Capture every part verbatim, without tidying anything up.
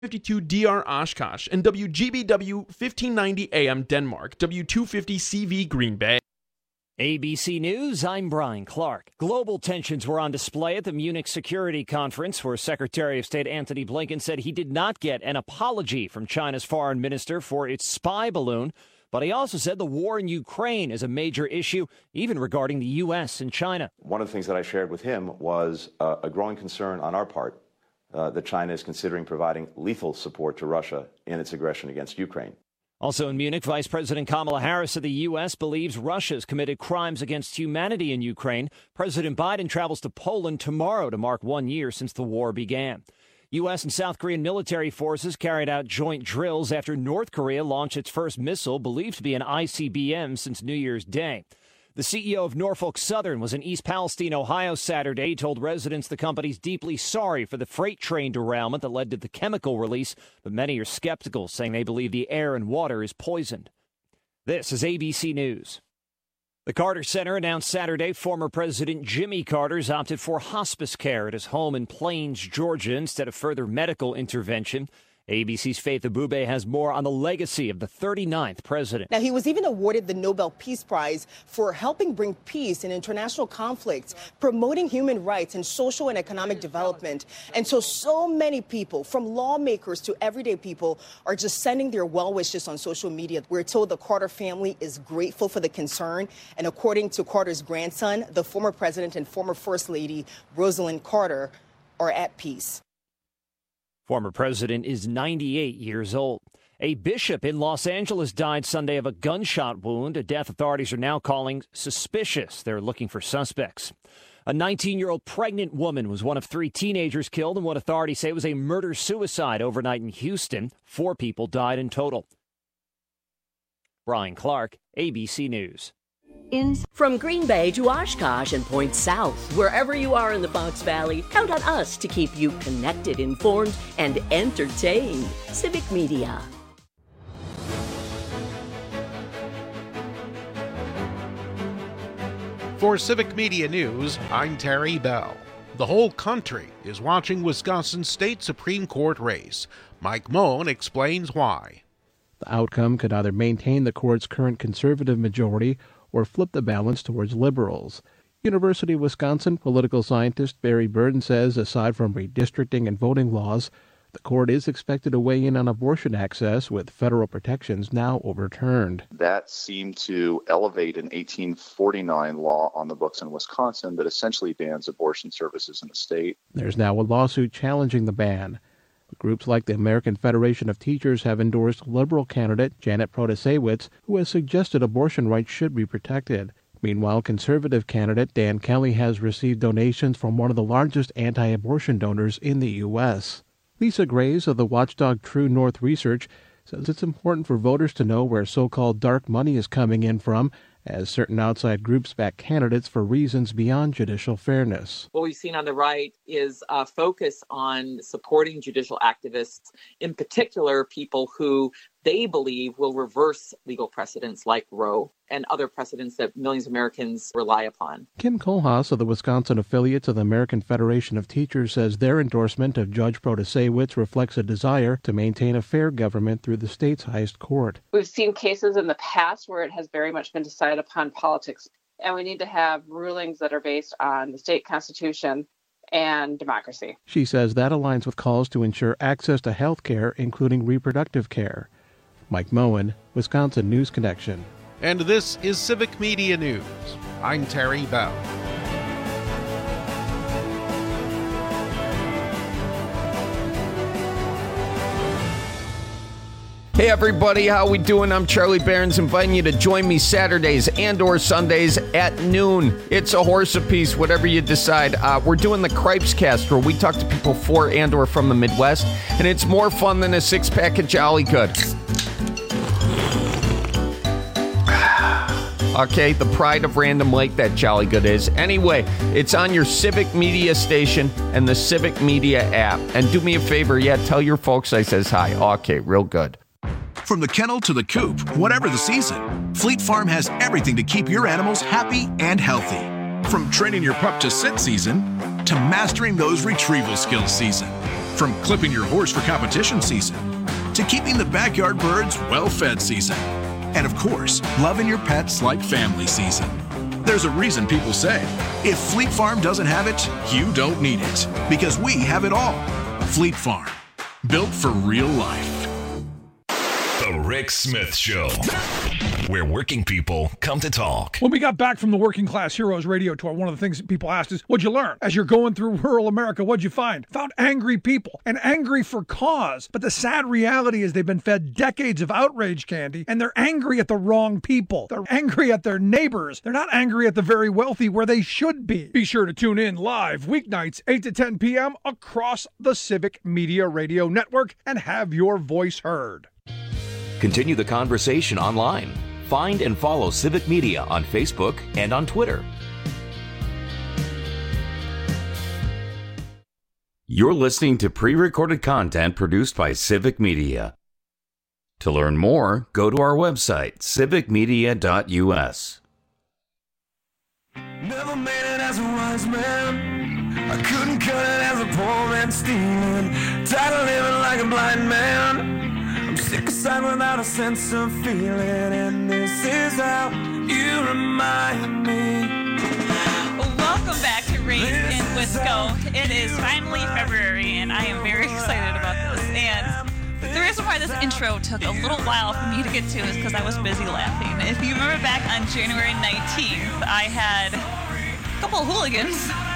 fifty-two D R Oshkosh, and W G B W fifteen ninety A M Denmark, W two fifty C V Green Bay. A B C News, I'm Brian Clark. Global tensions were on display at the Munich Security Conference, where Secretary of State Antony Blinken said he did not get an apology from China's foreign minister for its spy balloon. But he also said the war in Ukraine is a major issue, even regarding the U S and China. One of the things that I shared with him was uh, a growing concern on our part uh, that China is considering providing lethal support to Russia in its aggression against Ukraine. Also in Munich, Vice President Kamala Harris of the U S believes Russia's committed crimes against humanity in Ukraine. President Biden travels to Poland tomorrow to mark one year since the war began. U S and South Korean military forces carried out joint drills after North Korea launched its first missile, believed to be an I C B M, since New Year's Day. The C E O of Norfolk Southern was in East Palestine, Ohio, Saturday. He told residents the company's deeply sorry for the freight train derailment that led to the chemical release, but many are skeptical, saying they believe the air and water is poisoned. This is A B C News. The Carter Center announced Saturday former President Jimmy Carter's opted for hospice care at his home in Plains, Georgia, instead of further medical intervention. A B C's Faith Abube has more on the legacy of the thirty-ninth president. Now, he was even awarded the Nobel Peace Prize for helping bring peace in international conflicts, promoting human rights and social and economic development. And so, so many people, from lawmakers to everyday people, are just sending their well wishes on social media. We're told the Carter family is grateful for the concern. And according to Carter's grandson, the former president and former First Lady, Rosalind Carter, are at peace. Former president is ninety-eight years old. A bishop in Los Angeles died Sunday of a gunshot wound, a death authorities are now calling suspicious. They're looking for suspects. A nineteen-year-old pregnant woman was one of three teenagers killed in what authorities say was a murder-suicide overnight in Houston. Four people died in total. Brian Clark, A B C News. In from Green Bay to Oshkosh and points south, wherever you are in the Fox Valley, count on us to keep you connected, informed, and entertained. Civic Media. For Civic Media News, I'm Terry Bell. The whole country is watching Wisconsin State Supreme Court race. Mike Moen explains why. The outcome could either maintain the court's current conservative majority or flip the balance towards liberals. University of Wisconsin political scientist Barry Burden says aside from redistricting and voting laws, the court is expected to weigh in on abortion access, with federal protections now overturned. That seemed to elevate an eighteen forty-nine law on the books in Wisconsin that essentially bans abortion services in the state. There's now a lawsuit challenging the ban. Groups like the American Federation of Teachers have endorsed liberal candidate Janet Protasewicz, who has suggested abortion rights should be protected. Meanwhile, conservative candidate Dan Kelly has received donations from one of the largest anti-abortion donors in the U S Lisa Graves of the watchdog True North Research says it's important for voters to know where so-called dark money is coming in from, as certain outside groups back candidates for reasons beyond judicial fairness. What we've seen on the right is a focus on supporting judicial activists, in particular people who they believe will reverse legal precedents like Roe and other precedents that millions of Americans rely upon. Kim Kohlhaas of the Wisconsin affiliates of the American Federation of Teachers says their endorsement of Judge Protasewicz reflects a desire to maintain a fair government through the state's highest court. We've seen cases in the past where it has very much been decided upon politics, and we need to have rulings that are based on the state constitution and democracy. She says that aligns with calls to ensure access to health care, including reproductive care. Mike Moen, Wisconsin News Connection. And this is Civic Media News. I'm Terry Bell. Hey everybody, how we doing? I'm Charlie Barons, inviting you to join me Saturdays and or Sundays at noon. It's a horse apiece, whatever you decide. Uh, we're doing the Cripes Cast, where we talk to people for and or from the Midwest, and it's more fun than a six-pack of Jolly Good. Okay, the pride of Random Lake, that Jolly Good is. Anyway, it's on your Civic Media station and the Civic Media app. And do me a favor, yeah, tell your folks I says hi. Okay, real good. From the kennel to the coop, whatever the season, Fleet Farm has everything to keep your animals happy and healthy. From training your pup to sit season to mastering those retrieval skills season, From clipping your horse for competition season to keeping the backyard birds well-fed season. And of course, loving your pets like family season. There's a reason people say, if Fleet Farm doesn't have it, you don't need it. Because we have it all. Fleet Farm. Built for real life. The Rick Smith Show, where working people come to talk. When we got back from the Working Class Heroes radio tour, one of the things that people asked is, what'd you learn? As you're going through rural America, what'd you find? Found angry people, and angry for cause. But the sad reality is they've been fed decades of outrage candy, and they're angry at the wrong people. They're angry at their neighbors. They're not angry at the very wealthy where they should be. Be sure to tune in live weeknights, eight to ten p.m. across the Civic Media Radio Network and have your voice heard. Continue the conversation online. Find and follow Civic Media on Facebook and on Twitter. You're listening to pre-recorded content produced by Civic Media. To learn more, go to our website, civic media dot u s. Never made it as a wise man. I couldn't cut it as a poor man stealing. Tired of living like a blind man. I'm sick aside without a sense of feeling, and this is how you remind me. Welcome back to Raised in Wisco. It is finally February, and I am very excited about this. And the reason why this intro took a little while for me to get to is because I was busy laughing. If you remember back on January nineteenth, I had a couple of hooligans,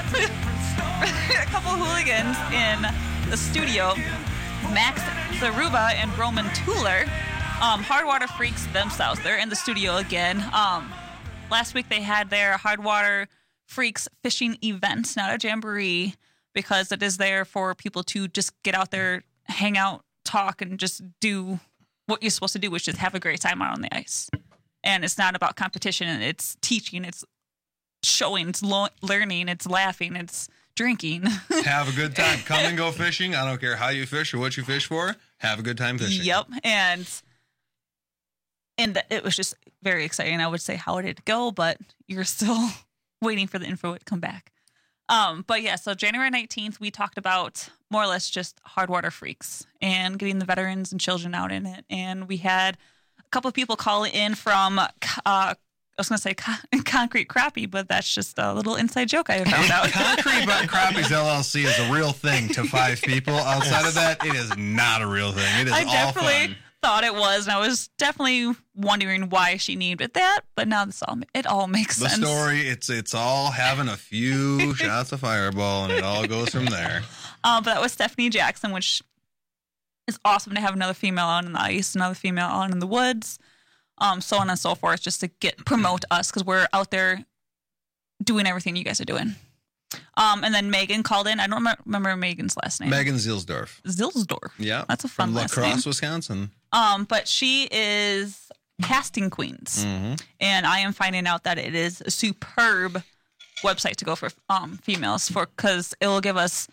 a couple of hooligans in the studio. Max Zaruba and Roman Tuller, um, Hardwater Freaks themselves. They're in the studio again. Um, last week they had their Hardwater Freaks fishing event, not a jamboree, because it is there for people to just get out there, hang out, talk, and just do what you're supposed to do, which is have a great time out on the ice. And it's not about competition. It's teaching. It's showing. It's lo- learning. It's laughing. It's drinking. Have a good time. Come and go fishing. I don't care how you fish or what you fish for. Have a good time fishing. Yep. And and it was just very exciting. I would say, how did it go? But you're still waiting for the info to come back. Um, but yeah, so January nineteenth, we talked about more or less just Hardwater Freaks and getting the veterans and children out in it. And we had a couple of people call in from uh I was going to say con- Concrete Crappie, but that's just a little inside joke I found out. Concrete Crappies L L C is a real thing to five people. Outside of that, it is not a real thing. It is I all definitely fun. thought it was, and I was definitely wondering why she needed that, but now this all it all makes The sense. story, it's it's all having a few shots of Fireball, and it all goes from there. Um, but that was Stephanie Jackson, which is awesome to have another female out on the ice, another female out in the woods. Um, so on and so forth, just to get promote us because we're out there doing everything you guys are doing. Um, and then Megan called in. I don't rem- remember Megan's last name. Megan Zilsdorf. Zilsdorf. Yeah, that's a fun from last La Crosse, name. Wisconsin. Um, but she is Casting Queens, Mm-hmm. and I am finding out that it is a superb website to go for um females for because it will give us.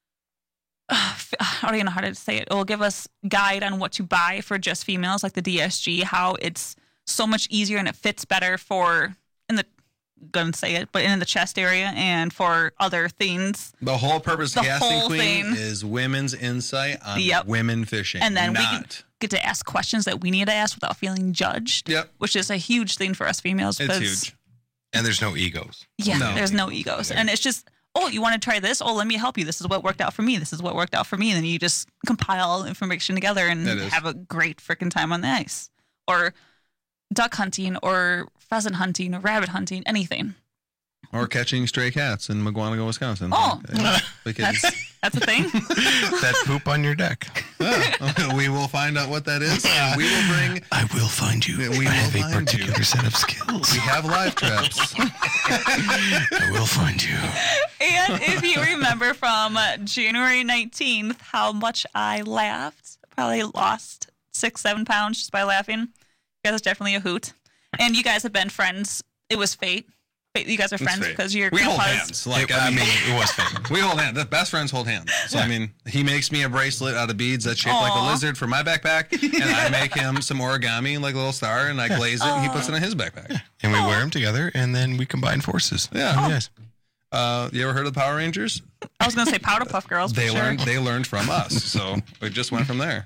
I don't even know how to say it. It will give us guide on what to buy for just females, like the D S G, how it's so much easier and it fits better for, in the, gonna say it, but in the chest area and for other things. The whole purpose of The Casting whole Queen thing. is women's insight on Yep. women fishing. And then we not. can get to ask questions that we need to ask without feeling judged. Yep. Which is a huge thing for us females. It's 'cause- huge. And there's no egos. Yeah, No. there's no egos. And it's just, oh, you want to try this? Oh, let me help you. This is what worked out for me. This is what worked out for me. And then you just compile information together and It is. have a great freaking time on the ice. Or duck hunting or pheasant hunting or rabbit hunting, anything. Or catching stray cats in Mugwanago, Wisconsin. Oh, because that's, that's a thing? That poop on your deck. Yeah, we will find out what that is. And we will bring. I will find you. We I have will a find particular you. set of skills. We have live traps. I will find you. And if you remember from January nineteenth, how much I laughed, probably lost six, seven pounds just by laughing. You guys is definitely a hoot. And you guys have been friends. It was fate. Fate, you guys are It's friends fate. because your we hold grandpa's. hands. Like It- I I mean, mean, it was fate. we hold hands. The best friends hold hands. So I mean, he makes me a bracelet out of beads that's shaped like a Aw. lizard for my backpack, and I make him some origami like a little star, and I glaze it, and he puts it in his backpack. And we wear them together, and then we combine forces. Yeah. Yes. Uh, you ever heard of the Power Rangers? I was going to say Powder Puff Girls. They for sure. learned. They learned from us, so we just went from there.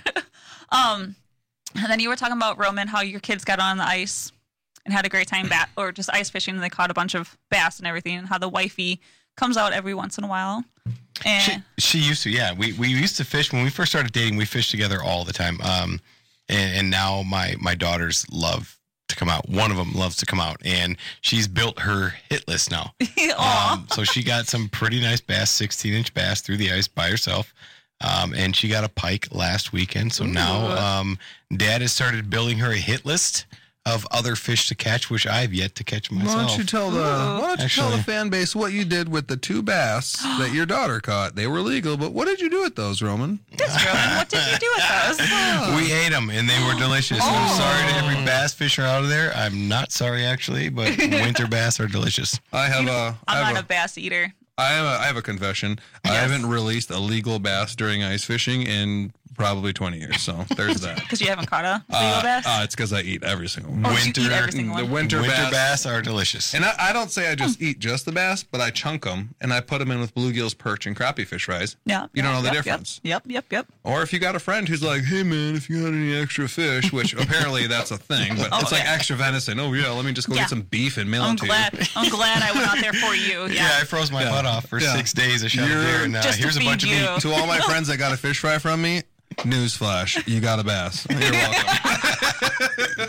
Um, and then you were talking about, Roman, how your kids got on the ice and had a great time, bat or just ice fishing, and they caught a bunch of bass and everything, and how the wifey comes out every once in a while. And She, she used to, yeah. We we used to fish when we first started dating. We fished together all the time. Um, and, and now my my daughters love to come out. One of them loves to come out, and she's built her hit list now. um, so she got some pretty nice bass, sixteen inch bass through the ice by herself. Um, and she got a pike last weekend. So Ooh. now um, Dad has started building her a hit list of other fish to catch, which I've yet to catch myself. Why don't you tell the Why don't you Actually, tell the fan base what you did with the two bass that your daughter caught? They were legal, but what did you do with those, Roman? Yes, Roman, what did you do with those? we ate them, and they were delicious. Oh. I'm sorry to every bass fisher out there. I'm not sorry, actually, but winter bass are delicious. I have a. I I'm have not a, a bass eater. I have a, I have a confession. I haven't released a legal bass during ice fishing in probably twenty years. So there's that. Because you haven't caught a legal Uh, bass? uh, it's because I eat every single one. Oh, you eat every single the one? winter, Winter bass. bass are delicious. And I, I don't say I just eat just the bass, but I chunk them and I put them in with bluegills, perch, and crappie fish fries. Yeah. You don't know the yep, difference. Yep, yep, yep. Or if you got a friend who's like, hey man, if you got any extra fish, which apparently that's a thing, but Oh, it's like yeah. extra venison. Oh yeah, let me just go Yeah. get some beef and mail I'm it to glad. you. I'm glad I went out there for you. Yeah. Yeah, I froze my Yeah. butt off for Yeah. six days. I shot a You're- deer, and uh, Just to here's a bunch feed of you. meat. To all my friends that got a fish fry from me, newsflash, you got a bass. You're welcome.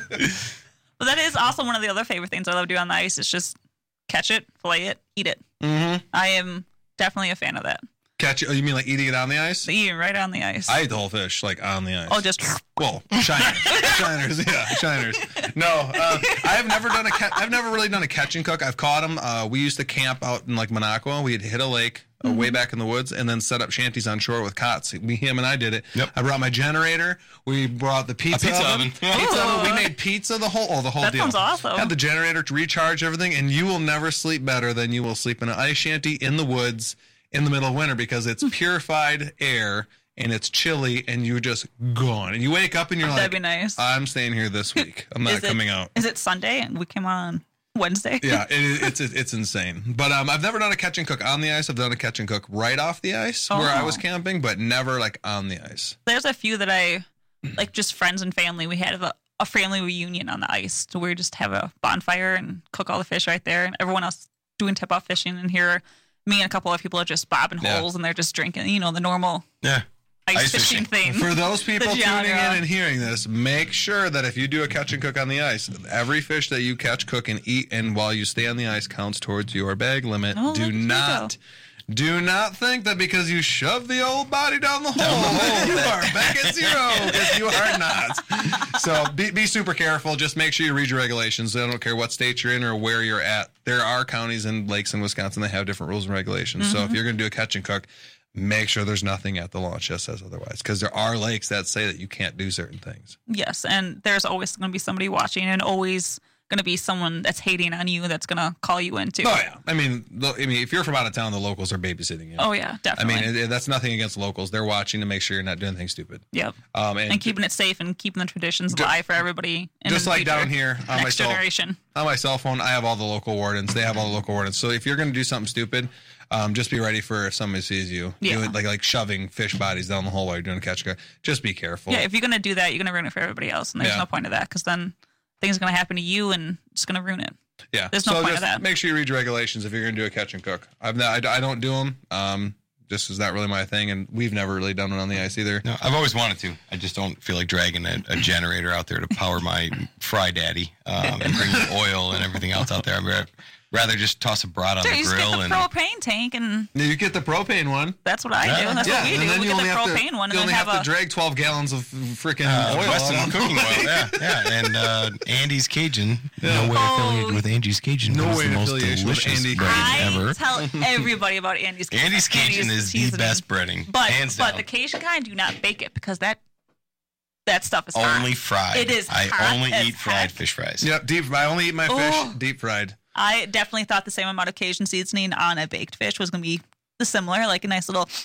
But that is also one of the other favorite things I love doing on the ice is just catch it, fillet it, eat it. Mm-hmm. I am definitely a fan of that. Catch it? Oh, you mean like eating it on the ice? Eating right on the ice. I ate the whole fish like on the ice. Oh, just Well, shiners, shiners, yeah, shiners. No, uh, I've never done a. Ca- I've never really done a catch and cook. I've caught them. Uh, we used to camp out in like Monaco. We'd hit a lake uh, way back in the woods, and then set up shanties on shore with cots. We, him, and I did it. Yep. I brought my generator. We brought the pizza, pizza oven. oven. Pizza Ooh. oven. We made pizza the whole. Oh, the whole That deal. sounds awesome. Had the generator to recharge everything, and you will never sleep better than you will sleep in an ice shanty in the woods in the middle of winter because it's purified air. And it's chilly, and you're just gone. And you wake up, and you're That'd like, be nice. I'm staying here this week. I'm not Is it- coming out. Is it Sunday and we came on Wednesday? Yeah, it, it's it's insane. But um, I've never done a catch and cook on the ice. I've done a catch and cook right off the ice where I was Oh. camping, but never like on the ice. There's a few that I like, just friends and family. We had a, a family reunion on the ice, so we just have a bonfire and cook all the fish right there, and everyone else doing tip off fishing. And here, me and a couple of people are just bobbing Yeah. holes, and they're just drinking, you know, the normal Yeah. ice, Ice fishing, fishing. thing. For those people The tuning in genre. and hearing this, make sure that if you do a catch and cook on the ice, every fish that you catch, cook, and eat, and while you stay on the ice counts towards your bag limit. Oh, do look at you not. Do not think that because you shove the old body down the hole that you are back at zero, because you are not. So be, be super careful. Just make sure you read your regulations. I don't care what state you're in or where you're at. There are counties and lakes in Wisconsin that have different rules and regulations. So if Mhm. you're going to do a catch and cook, make sure there's nothing at the launch that says otherwise, because there are lakes that say that you can't do certain things. Yes, and there's always going to be somebody watching, and always going to be someone that's hating on you that's going to call you into. Oh yeah, I mean, lo- I mean, if you're from out of town, the locals are babysitting you. Oh, yeah, I definitely. mean, it, it- that's nothing against locals. They're watching to make sure you're not doing anything stupid. Yep. Um, and, And keeping it safe and keeping the traditions alive for everybody. in just the like future. down here on my Next cell, generation. on my cell phone, I have all the local wardens. They have all the local wardens. So if you're going to do something stupid, um, just be ready for if somebody sees you. Yeah. Do it like like shoving fish bodies down the hole while you're doing a catch and cook. Just be careful. Yeah, if you're going to do that, you're going to ruin it for everybody else. And there's Yeah. no point of that, because then things are going to happen to you and it's going to ruin it. Yeah. There's no so point just of that. make sure you read your regulations if you're going to do a catch and cook. I've not, I, I don't do them. Um, just is not really my thing, and we've never really done it on the ice either. No, I've always wanted to. I just don't feel like dragging a, a generator out there to power my Fry Daddy um, and bring the oil and everything else out there. I'd ra- rather just toss a brat on Sure, the you just grill get the and propane tank, and You get the propane one. that's what I Yeah. do. That's yeah, what we and do. then We you get the only have to, propane one, and you then only have, have a. to drag twelve gallons of freaking uh, oil. Weston out on cooking the oil. way. Yeah, yeah. And uh, Andy's Cajun. Yeah. No way Oh. affiliated with Angie's Cajun. No but it's way the most affiliation with delicious Andy bread I ever. tell everybody about Andy's Cajun. Andy's Cajun is the seasoning. best breading, But hands but down. the Cajun kind, do not bake it, because that that stuff is hot. Only fried. It is I hot only as eat fried heck. fish fries. Yep, deep. I only eat my fish Oh. deep fried. I definitely thought the same amount of Cajun seasoning on a baked fish was going to be similar, like a nice little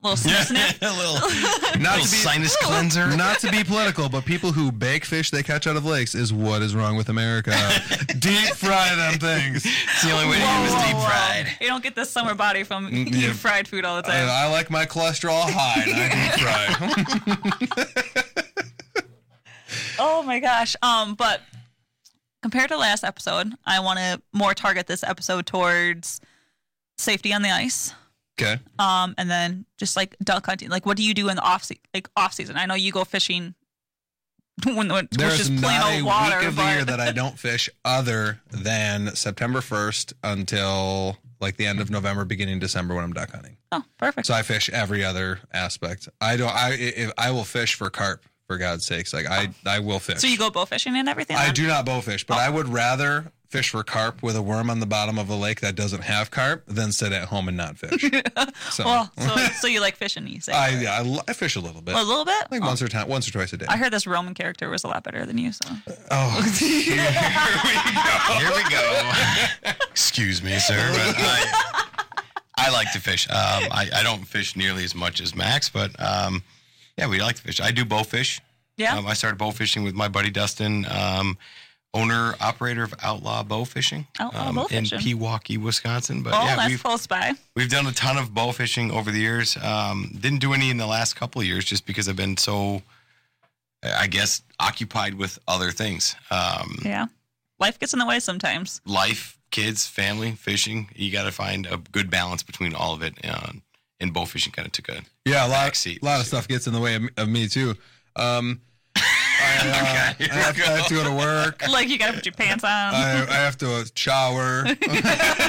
little sniff, sniff. a little, Not little to be sinus cleanser. Not to be political, but people who bake fish they catch out of lakes is what is wrong with America. Deep fry them things. It's the only way to Whoa, do it is whoa, deep whoa. fried. You don't get this summer body from Mm, eating yeah. fried food all the I, time. I like my cholesterol high, and I deep fry. Oh my gosh. Um, but compared to last episode, I want to more target this episode towards safety on the ice. Okay. Um, and then just like duck hunting. Like, what do you do in the off se- like off season? I know you go fishing when, when it's There's just plain not a old water. week of the but... year that I don't fish other than September first until like the end of November, beginning December when I'm duck hunting. Oh, perfect. So I fish every other aspect. I don't. I if I will fish for carp, for God's sakes. Like I, I will fish. So you go bow fishing and everything? I then? do not bow fish, but I would rather fish for carp with a worm on the bottom of a lake that doesn't have carp than sit at home and not fish. So, Well, so, so you like fishing, you say? I yeah, I, l- I fish a little bit. A little bit? Like Oh. once or time, once or twice a day. I heard this Roman character was a lot better than you. So. Oh, Here we go. Excuse me, sir, but I, I like to fish. Um, I, I don't fish nearly as much as Max, but um, yeah, we like to fish. I do bow fish. Yeah. Um, I started bow fishing with my buddy Dustin, um, owner operator of Outlaw Bow Fishing, Outlaw um, Bow in Fishing. Pewaukee, Wisconsin. But oh, yeah, that's we've close by. we've done a ton of bow fishing over the years. Um, didn't do any in the last couple of years just because I've been so, I guess, occupied with other things. Um, Yeah. Life gets in the way sometimes. life, kids, family, fishing. You got to find a good balance between all of it. Uh, and bow fishing kind of took a yeah, a lot, backseat. a lot of stuff gets in the way of, of me too. Um, I, uh, I, have, I have to go to work. Like you got to put your pants on. I, I have to shower. uh, no,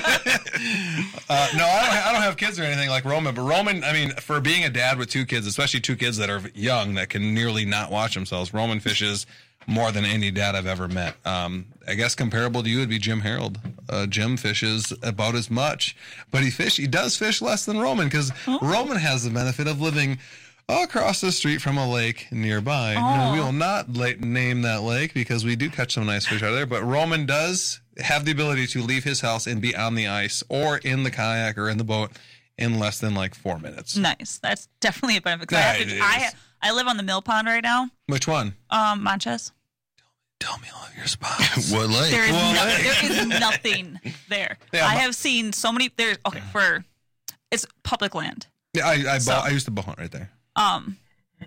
I don't, I don't have kids or anything like Roman, but Roman, I mean, for being a dad with two kids, especially two kids that are young that can nearly not watch themselves, Roman fishes more than any dad I've ever met. Um, I guess comparable to you would be Jim Harold. Uh, Jim fishes about as much, but he fish he does fish less than Roman because Oh. Roman has the benefit of living across the street from a lake nearby. And we will not la- name that lake because we do catch some nice fish out of there, but Roman does have the ability to leave his house and be on the ice or in the kayak or in the boat in less than like four minutes. Nice. That's definitely a benefit. 'Cause I, have Yeah, to- it I, is. I live on the mill pond right now. Which one? Um, Manches. Tell me all of your spots. What lake? There is, Well, no, hey. there is nothing there. Yeah, I but- have seen so many. There's okay for it's public land. Yeah, I I, So- bow, I used to bow hunt right there. Um,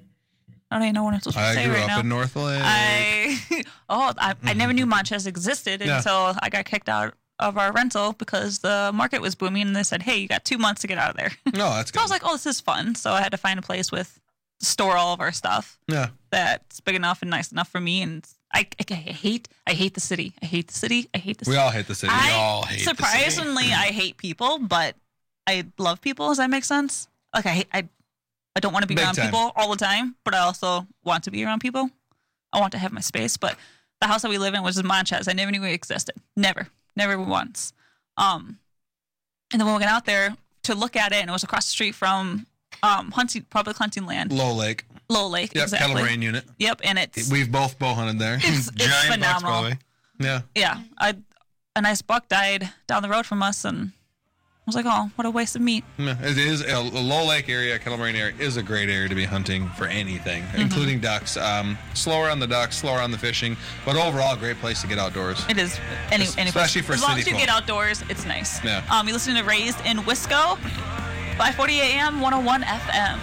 I don't even know what I'm supposed to I say grew right up now. in North Lake. I oh I, I never knew Manches existed Yeah. until I got kicked out of our rental because the market was booming and they said, hey, you got two months to get out of there. No, that's So good. I was like, oh, this is fun. So I had to find a place with store all of our stuff Yeah. that's big enough and nice enough for me. And I, I, I hate I hate the city. I hate the city. I hate the We city. all hate the city. I, We all hate the city. surprisingly, I hate people, but I love people. Does that make sense? Like I hate, I I don't want to be Big around time. people all the time, but I also want to be around people. I want to have my space. But the house that we live in was in Manches. I never knew it existed. Never, never once. Um, and then when we went out there to look at it, and it was across the street from um hunting public hunting land, Low Lake. Low Lake. Yep, exactly. Kettle Rain Unit. Yep, and it's We've both bow hunted there. it's, it's phenomenal. Yeah. Yeah, I, a nice buck died down the road from us, and I was like, oh, what a waste of meat. Yeah, it is a Low Lake area, Kettle Moraine area is a great area to be hunting for anything, Mm-hmm. including ducks. Um, slower on the ducks, slower on the fishing, but overall, a great place to get outdoors. It is any, any Especially place. for as long city as you folk. get outdoors, it's nice. Yeah. Um, you listen to Raised in Wisco, five forty A M, one oh one F M.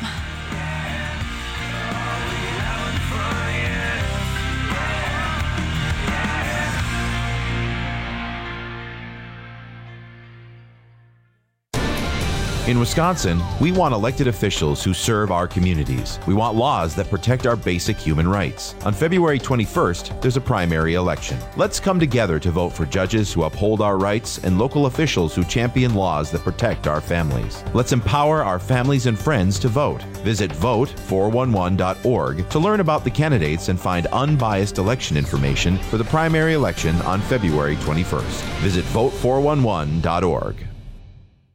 In Wisconsin, we want elected officials who serve our communities. We want laws that protect our basic human rights. On February twenty-first, there's a primary election. Let's come together to vote for judges who uphold our rights and local officials who champion laws that protect our families. Let's empower our families and friends to vote. Visit vote four one one dot org to learn about the candidates and find unbiased election information for the primary election on February twenty-first. Visit vote four one one dot org.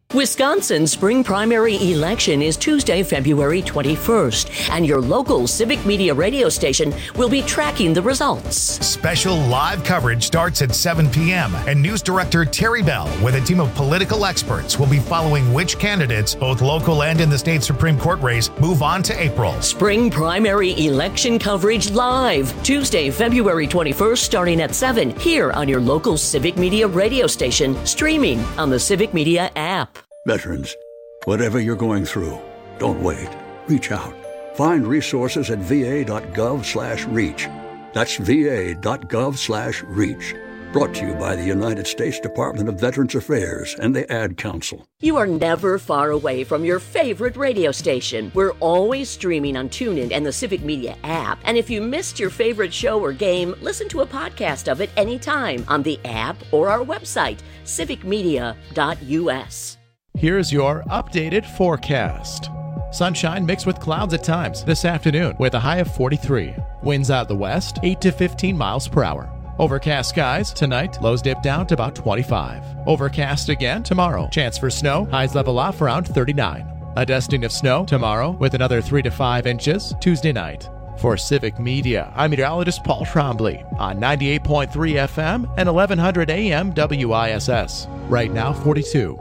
Wisconsin's spring primary election is Tuesday, February twenty-first, and your local Civic Media radio station will be tracking the results. Special live coverage starts at seven p.m., and News Director Terry Bell, with a team of political experts, will be following which candidates, both local and in the state Supreme Court race, move on to April. Spring primary election coverage live, Tuesday, February twenty-first, starting at seven, here on your local Civic Media radio station, streaming on the Civic Media app. Veterans, whatever you're going through, don't wait. Reach out. Find resources at va.gov slash reach. That's va.gov slash reach. Brought to you by the United States Department of Veterans Affairs and the Ad Council. You are never far away from your favorite radio station. We're always streaming on TuneIn and the Civic Media app. And if you missed your favorite show or game, listen to a podcast of it anytime on the app or our website, civic media dot u s. Here's your updated forecast. Sunshine mixed with clouds at times this afternoon with a high of forty-three. Winds out the west, eight to fifteen miles per hour. Overcast skies tonight, lows dip down to about twenty-five. Overcast again tomorrow. Chance for snow, highs level off around thirty-nine. A dusting of snow tomorrow with another three to five inches Tuesday night. For Civic Media, I'm meteorologist Paul Trombley on ninety-eight point three F M and eleven hundred A M W I S S. Right now, forty-two.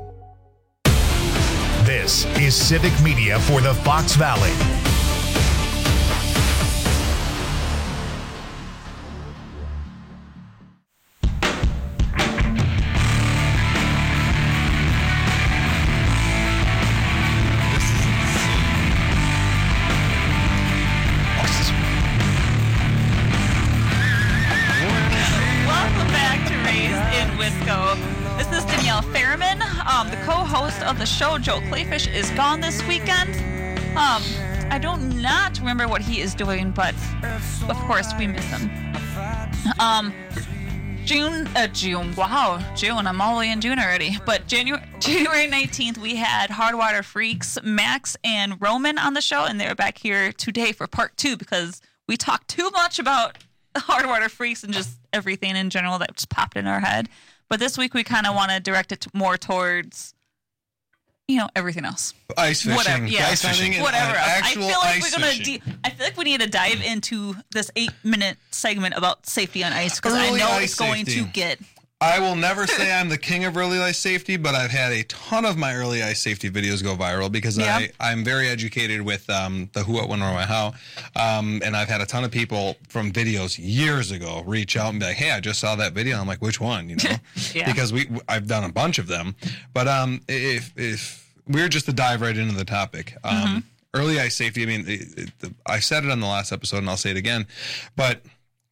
This is Civic Media for the Fox Valley. Welcome back to Raised in Wisco. This is Danielle Fairman, um, the co-host of the show. Joe Clayfish is gone this weekend. Um, I don't not remember what he is doing, but of course we miss him. Um, June, uh, June, wow, June, I'm all the way in June already. But January, January nineteenth, we had Hardwater Freaks, Max and Roman on the show, and they're back here today for part two because we talked too much about Hardwater Freaks and just everything in general that just popped in our head. But this week we kind of want to direct it more towards, you know, everything else. Ice fishing, whatever, yeah, ice fishing, and whatever. Else. I actual feel like ice we're gonna. fishing. De- I feel like we need to dive into this eight-minute segment about safety on ice because I Early know ice it's going safety. to get. I will never say I'm the king of early ice safety, but I've had a ton of my early ice safety videos go viral because Yeah. I, I'm very educated with um, the who, what, when, where, why, how. Um, and I've had a ton of people from videos years ago reach out and be like, hey, I just saw that video. I'm like, which one? You know, Yeah. because we I've done a bunch of them. But um, if if we were just to dive right into the topic, um, Mm-hmm. early ice safety, I mean, it, it, the, I said it on the last episode and I'll say it again, but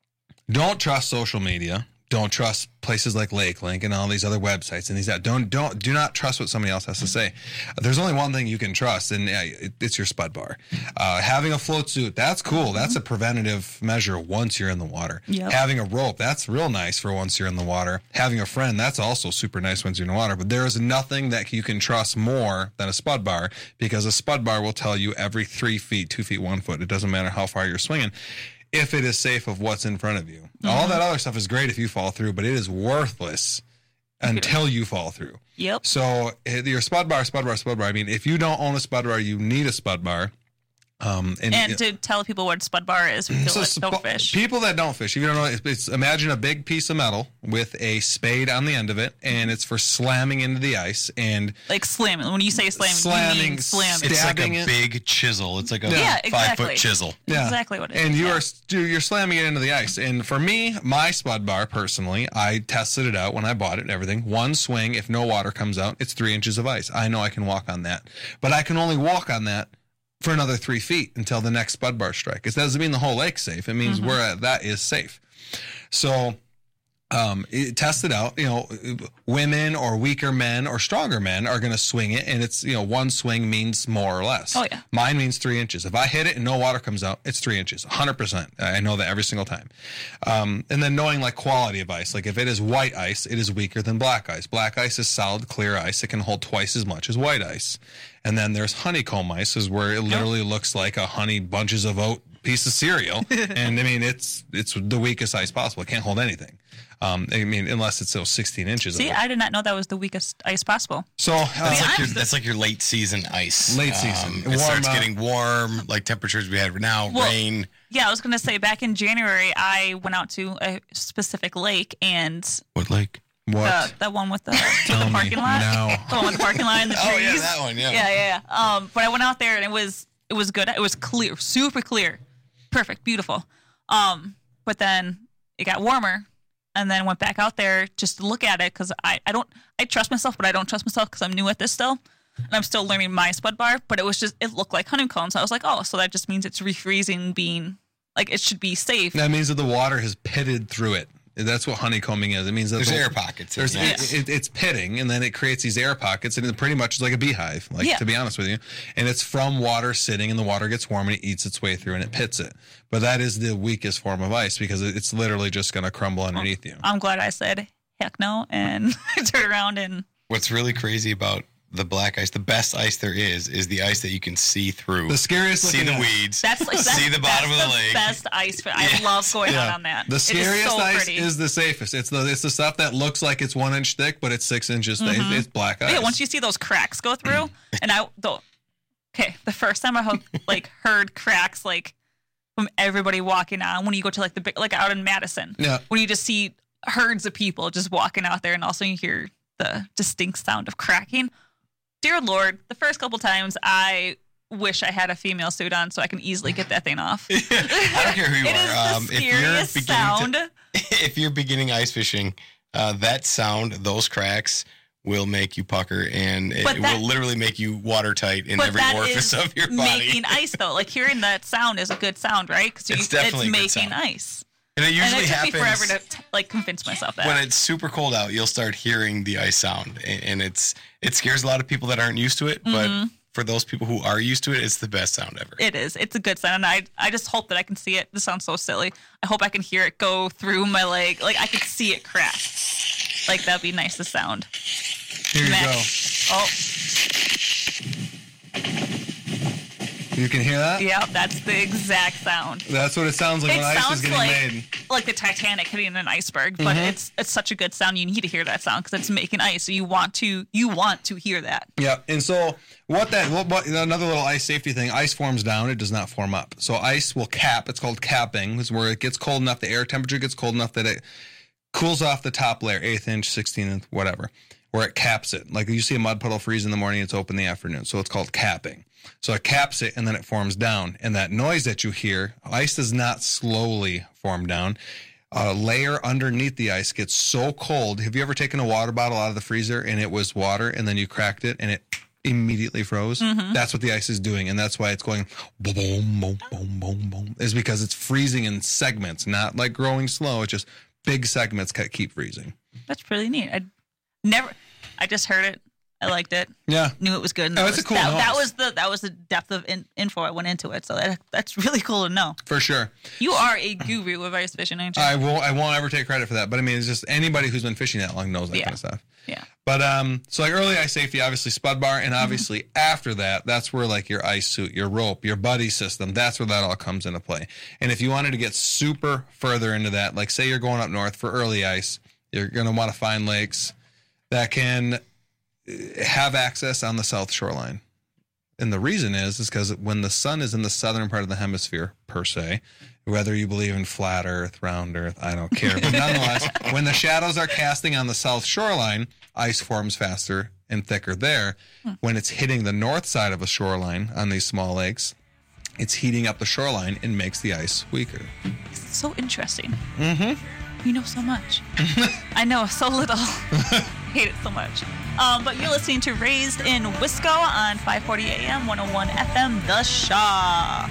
don't trust social media. Don't trust places like LakeLink and all these other websites and these that don't don't do not trust what somebody else has to say. There's only one thing you can trust, and uh, it, it's your spud bar. Uh, having a float suit, that's cool. That's a preventative measure once you're in the water. Yep. Having a rope, that's real nice for once you're in the water. Having a friend, that's also super nice once you're in the water. But there is nothing that you can trust more than a spud bar because a spud bar will tell you every three feet, two feet, one foot. It doesn't matter how far you're swinging. If it is safe of what's in front of you. Mm-hmm. All that other stuff is great if you fall through, but it is worthless until you fall through. Yep. So your spud bar, spud bar, spud bar. I mean, if you don't own a spud bar, you need a spud bar. Um, and, And to tell people what spud bar is, people so that sp- don't fish. People that don't fish, if you don't know, it's, it's imagine a big piece of metal with a spade on the end of it, and it's for slamming into the ice and Like slamming. When you say slamming, Slamming, you mean slamming. It's like a Stabbing it. big chisel. It's like a Yeah, five exactly. foot chisel. Exactly what it and is, you yeah. are dude, you're slamming it into the ice. And for me, my spud bar personally, I tested it out when I bought it and everything. One swing, if no water comes out, it's three inches of ice. I know I can walk on that, but I can only walk on that for another three feet until the next spud bar strike. It doesn't mean the whole lake's safe. It means Mm-hmm. where at that is safe. So um, it, test it out. You know, women or weaker men or stronger men are going to swing it, and it's, you know, one swing means more or less. Oh, yeah. Mine means three inches. If I hit it and no water comes out, it's three inches, one hundred percent. I know that every single time. Um, and then knowing like quality of ice, like if it is white ice, it is weaker than black ice. Black ice is solid, clear ice. It can hold twice as much as white ice. And then there's honeycomb ice, is where it literally looks like a honey bunches of oat piece of cereal, and I mean it's it's the weakest ice possible. It can't hold anything. Um, I mean, unless it's those sixteen inches. See, of it. I did not know that was the weakest ice possible. So uh, that's, like your, that's like your late season ice. Late season. Um, it Warm starts up. getting warm, like temperatures we have now, Well, rain. Yeah, I was going to say back in January, I went out to a specific lake and What lake? the, the one with the, with Tell the me parking lot. now. The one with the parking lot and the trees. Oh, yeah, that one, yeah. Yeah, yeah, yeah. Um, but I went out there and it was it was good. It was clear, super clear, perfect, beautiful. Um, but then it got warmer. And then went back out there just to look at it because I, I don't I trust myself, but I don't trust myself because I'm new at this still, and I'm still learning my spud bar. But it was just it looked like honeycombs. I was like, oh, so that just means it's refreezing, being like it should be safe. That means that the water has pitted through it. That's what honeycombing is. It means that There's the, air pockets in There's, there. it, it, it's pitting, and then it creates these air pockets, and it pretty much is like a beehive, like Yeah. to be honest with you. And it's from water sitting, and the water gets warm, and it eats its way through, and it pits it. But that is the weakest form of ice because it- it's literally just going to crumble underneath you. I'm glad I said heck no and turned around and What's really crazy about the black ice, the best ice there is, is the ice that you can see through. The scariest See looking the ice. weeds. that's like that's, see the bottom that's of the lake. best ice. For, I love going out on that. The It is scariest so ice pretty. is the safest. It's the it's the stuff that looks like it's one inch thick, but it's six inches thick. Mhm. It's black ice. Yeah, once you see those cracks go through, and I the okay, the first time I ho- like heard cracks like from everybody walking on when you go to like the big like out in Madison, Yeah. when you just see herds of people just walking out there, and also you hear the distinct sound of cracking. Dear Lord, the first couple times I wish I had a female suit on so I can easily get that thing off. I don't care who you It are. is the um, scariest if you're beginning sound. To, if you're beginning ice fishing, uh, that sound, those cracks will make you pucker, and it But that- will literally make you watertight in But every that orifice is of your body. making ice though. Like hearing that sound is a good sound, right? Because It's definitely a good making sound. ice. And it usually and it took happens me forever to t- like convince myself that. when it's super cold out. You'll start hearing the ice sound, and, and it's it scares a lot of people that aren't used to it. But Mhm. for those people who are used to it, it's the best sound ever. It is. It's a good sound. And I I just hope that I can see it. This sounds so silly. I hope I can hear it go through my leg. Like I could see it crack. Like that'd be nice to sound. Here you Mac- go. Oh, You can hear that? yeah, that's the exact sound. That's what it sounds like It when ice is sounds getting like made. like the Titanic hitting an iceberg, but Mhm. it's it's such a good sound. You need to hear that sound because it's making ice. So you want to you want to hear that. Yeah, and so what that what, what, another little ice safety thing. Ice forms down; it does not form up. So ice will cap. It's called capping. It's where it gets cold enough, the air temperature gets cold enough that it cools off the top layer, eighth inch, sixteenth, whatever, where it caps it. Like you see a mud puddle freeze in the morning, it's open in the afternoon. So it's called capping. So it caps it, and then it forms down. And that noise that you hear, ice does not slowly form down. A layer underneath the ice gets so cold. Have you ever taken a water bottle out of the freezer and it was water, and then you cracked it and it immediately froze? Mhm. That's what the ice is doing, and that's why it's going boom, boom, boom, boom, boom, boom. Is because it's freezing in segments, not like growing slow. It's just big segments that keep freezing. That's really neat. I never. I just heard it. I liked it. Yeah. Knew it was good. And Oh, that it's a was, cool that, noise. that was the that was the depth of in, info I went into it. So that, that's really cool to know. For sure. You are a guru of ice fishing, ain't you? I won't. I won't ever take credit for that. But I mean, it's just anybody who's been fishing that long knows that Yeah. kind of stuff. Yeah. But um, so like early ice safety, obviously spud bar, and obviously Mm-hmm. after that, that's where like your ice suit, your rope, your buddy system, that's where that all comes into play. And if you wanted to get super further into that, like say you're going up north for early ice, you're going to want to find lakes that can have access on the south shoreline. And the reason is, is because when the sun is in the southern part of the hemisphere, per se, whether you believe in flat earth, round earth, I don't care. But nonetheless, when the shadows are casting on the south shoreline, ice forms faster and thicker there. When it's hitting the north side of a shoreline on these small lakes, it's heating up the shoreline and makes the ice weaker. It's so interesting. Mm-hmm. You know so much. I know so little. Hate it so much. Um, but you're listening to Raised in Wisco on five forty A M, one oh one F M, The Shaw.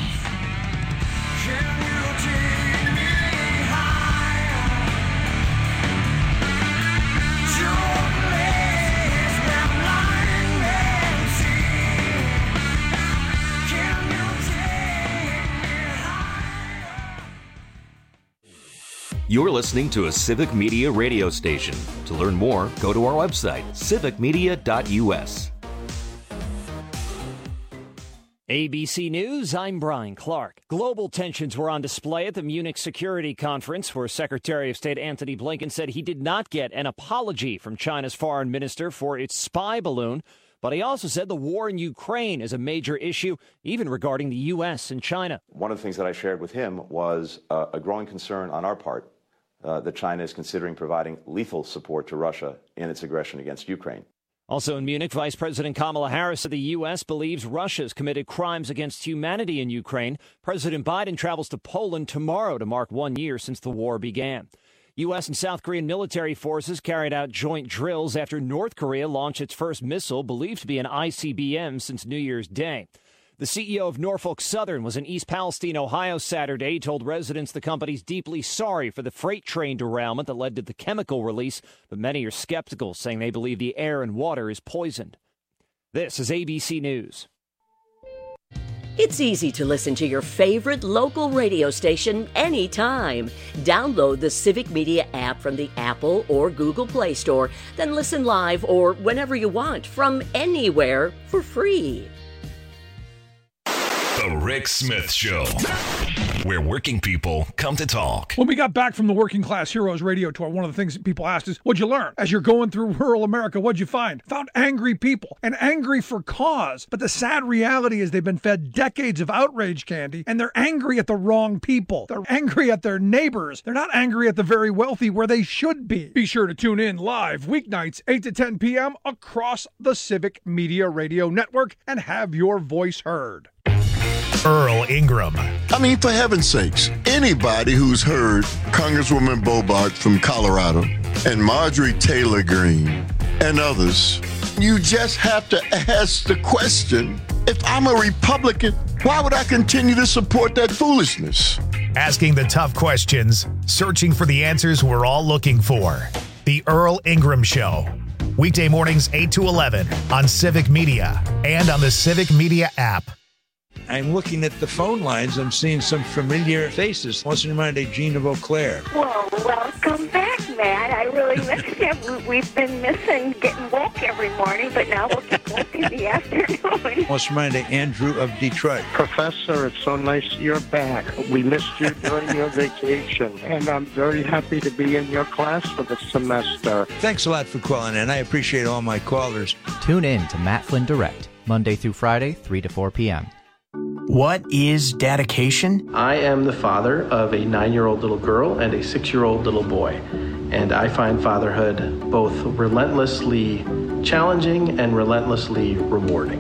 You're listening to a Civic Media radio station. To learn more, go to our website, civic media dot U S. A B C News, I'm Brian Clark. Global tensions were on display at the Munich Security Conference, where Secretary of State Antony Blinken said he did not get an apology from China's foreign minister for its spy balloon. But he also said the war in Ukraine is a major issue, even regarding the U S and China. One of the things that I shared with him was uh, a growing concern on our part uh, that China is considering providing lethal support to Russia in its aggression against Ukraine. Also in Munich, Vice President Kamala Harris said the U S believes Russia's committed crimes against humanity in Ukraine. President Biden travels to Poland tomorrow to mark one year since the war began. U S and South Korean military forces carried out joint drills after North Korea launched its first missile, believed to be an I C B M, since New Year's Day. The C E O of Norfolk Southern was in East Palestine, Ohio, Saturday. He told residents the company's deeply sorry for the freight train derailment that led to the chemical release, but many are skeptical, saying they believe the air and water is poisoned. This is A B C News. It's easy to listen to your favorite local radio station anytime. Download the Civic Media app from the Apple or Google Play Store, then listen live or whenever you want from anywhere for free. The Rick Smith Show, where working people come to talk. When we got back from the Working Class Heroes radio tour, one of the things that people asked is, what'd you learn? As you're going through rural America, what'd you find? Found angry people, and angry for cause. But the sad reality is they've been fed decades of outrage candy, and they're angry at the wrong people. They're angry at their neighbors. They're not angry at the very wealthy, where they should be. Be sure to tune in live weeknights, eight to ten p.m. across the Civic Media Radio Network and have your voice heard. Earl Ingram. I mean, for heaven's sakes, anybody who's heard Congresswoman Bobart from Colorado and Marjorie Taylor Greene and others, you just have to ask the question, if I'm a Republican, why would I continue to support that foolishness? Asking the tough questions, searching for the answers we're all looking for. The Earl Ingram Show. Weekday mornings eight to eleven on Civic Media and on the Civic Media app. I'm looking at the phone lines. I'm seeing some familiar faces. What's in mind, Jean of Eau Claire? Well, welcome back, Matt. I really missed you. We've been missing getting woke every morning, but now we'll get woke in the afternoon. What's in mind, Andrew of Detroit? Professor, it's so nice you're back. We missed you during your vacation, and I'm very happy to be in your class for the semester. Thanks a lot for calling in. I appreciate all my callers. Tune in to Matt Flynn Direct, Monday through Friday, three to four p.m. What is dedication? I am the father of a nine-year-old little girl and a six-year-old little boy, and I find fatherhood both relentlessly challenging and relentlessly rewarding.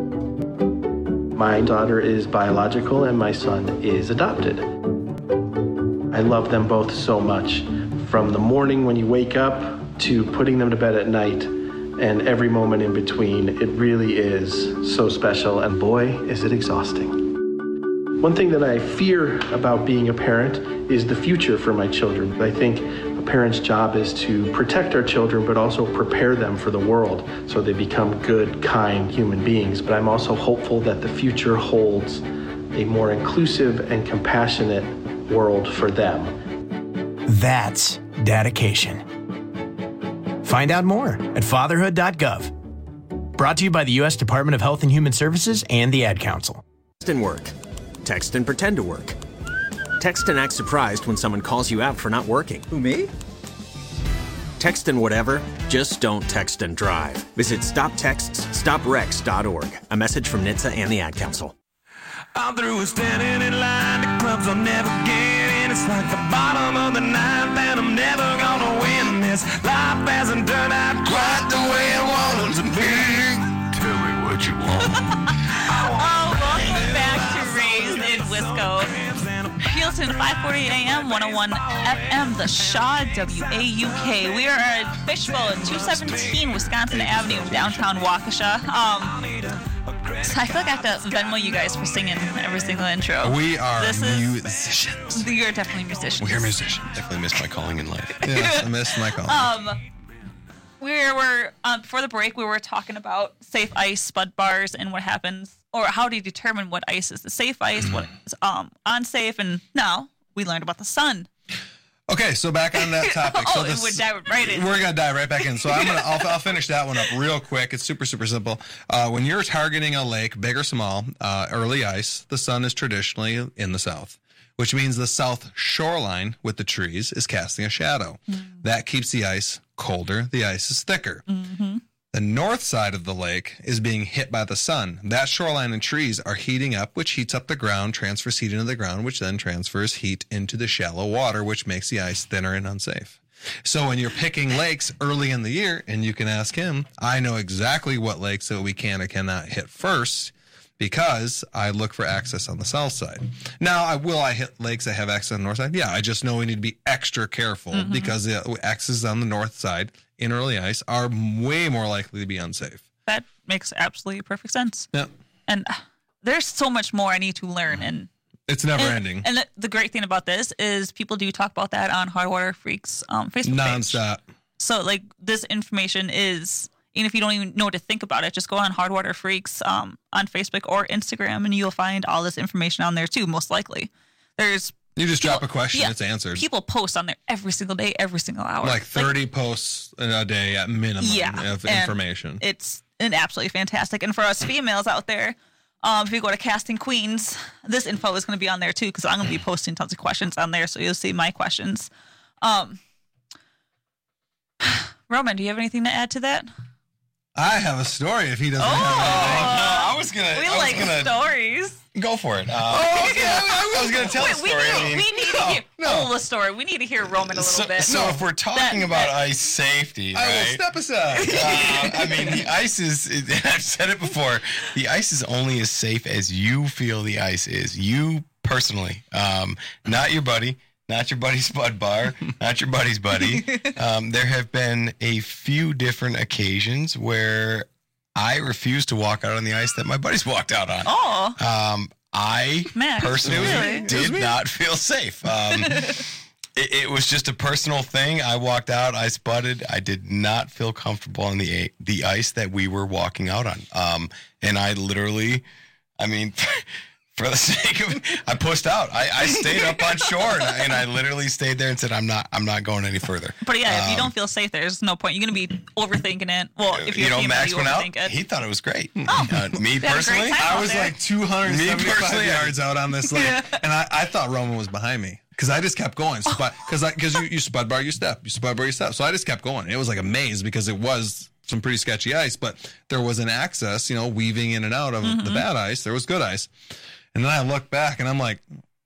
My daughter is biological and my son is adopted. I love them both so much, from the morning when you wake up to putting them to bed at night. And every moment in between, it really is so special, and boy, is it exhausting. One thing that I fear about being a parent is the future for my children. I think a parent's job is to protect our children, but also prepare them for the world so they become good, kind human beings. But I'm also hopeful that the future holds a more inclusive and compassionate world for them. That's dedication. Find out more at fatherhood dot gov. Brought to you by the U S Department of Health and Human Services and the Ad Council. Text and work. Text and pretend to work. Text and act surprised when someone calls you out for not working. Who, me? Text and whatever, just don't text and drive. Visit stop texts stop wrecks dot org. A message from N H T S A and the Ad Council. I'm through standing in line to clubs I'll never get in. It's like the bottom of the ninth and I'm never gonna win this. Life hasn't turned out quite the way I wanted to be. Tell me what you want. Oh, welcome back to Raised in Wisco. Houston, five forty a.m., one oh one F M, The Shaw, W A U K. We are at Fishbowl at two seventeen Wisconsin Avenue, downtown Waukesha. Um... So I feel like I have to Venmo you guys for singing every single intro. We are this musicians. Is, you're definitely musicians. We are musicians. Definitely missed my calling in life. Yes, I missed my calling. Um, we were um, before the break. We were talking about safe ice, spud bars, and what happens, or how do you determine what ice is the safe ice, what is um unsafe, and now we learned about the sun. Okay, so back on that topic. oh, so this, it would dive right in. We're gonna dive right back in. So I'm gonna I'll, I'll finish that one up real quick. It's super super simple. Uh, when you're targeting a lake, big or small, uh, early ice, the sun is traditionally in the south, which means the south shoreline with the trees is casting a shadow. Mm-hmm. That keeps the ice colder. The ice is thicker. Mm-hmm. The north side of the lake is being hit by the sun. That shoreline and trees are heating up, which heats up the ground, transfers heat into the ground, which then transfers heat into the shallow water, which makes the ice thinner and unsafe. So when you're picking lakes early in the year, and you can ask him, I know exactly what lakes that we can or cannot hit first because I look for access on the south side. Now, I will I hit lakes that have access on the north side? Yeah, I just know we need to be extra careful mm-hmm. because the access on the north side in early ice are way more likely to be unsafe. That makes absolutely perfect sense. Yeah. And there's so much more I need to learn. And it's never and, ending. And the, the great thing about this is people do talk about that on Hard Water Freaks um, Facebook nonstop. Page. So, like, this information is, even if you don't even know what to think about it, just go on Hard Water Freaks um, on Facebook or Instagram, and you'll find all this information on there, too, most likely. There's You just people, drop a question, yeah, it's answered. People post on there every single day, every single hour. Like thirty like, posts a day at minimum yeah, of information. It's an absolutely fantastic. And for us females out there, um, if you go to Casting Queens, this info is going to be on there too, because I'm going to be posting tons of questions on there, so you'll see my questions. Um, Roman, do you have anything to add to that? I have a story if he doesn't oh, have anything. No, I was going to. We I like was gonna, stories. Go for it. Uh, oh, okay. I was going to tell Wait, a story. We need, I mean, we need no, to hear no. oh, the story. We need to hear Roman a little so, bit. So if we're talking that, about that, ice safety, I right? will step aside. Uh, I mean, the ice is, I've said it before, the ice is only as safe as you feel the ice is. You personally, um, not your buddy. Not your buddy's Spud Bar, not your buddy's buddy. Um, there have been a few different occasions where I refused to walk out on the ice that my buddies walked out on. Oh. Um, I Max, personally really? did not feel safe. Um, it, it was just a personal thing. I walked out, I spudded. I did not feel comfortable on the the ice that we were walking out on. Um, and I literally, I mean... For the sake of it, I pushed out. I, I stayed up on shore, and I, and I literally stayed there and said, "I'm not. I'm not going any further." But yeah, um, if you don't feel safe, there's no point. You're going to be overthinking it. Well, if you're you know, female, Max you went out. overthink it. He thought it was great. Oh, uh, me personally, I was like two hundred seventy-five yards out on this lake, yeah. and I, I thought Roman was behind me because I just kept going. Because because you, you spud bar, you step, you spud bar, you step. So I just kept going. It was like a maze because it was some pretty sketchy ice, but there was an access, you know, weaving in and out of mm-hmm. the bad ice. There was good ice. And then I look back and I'm like,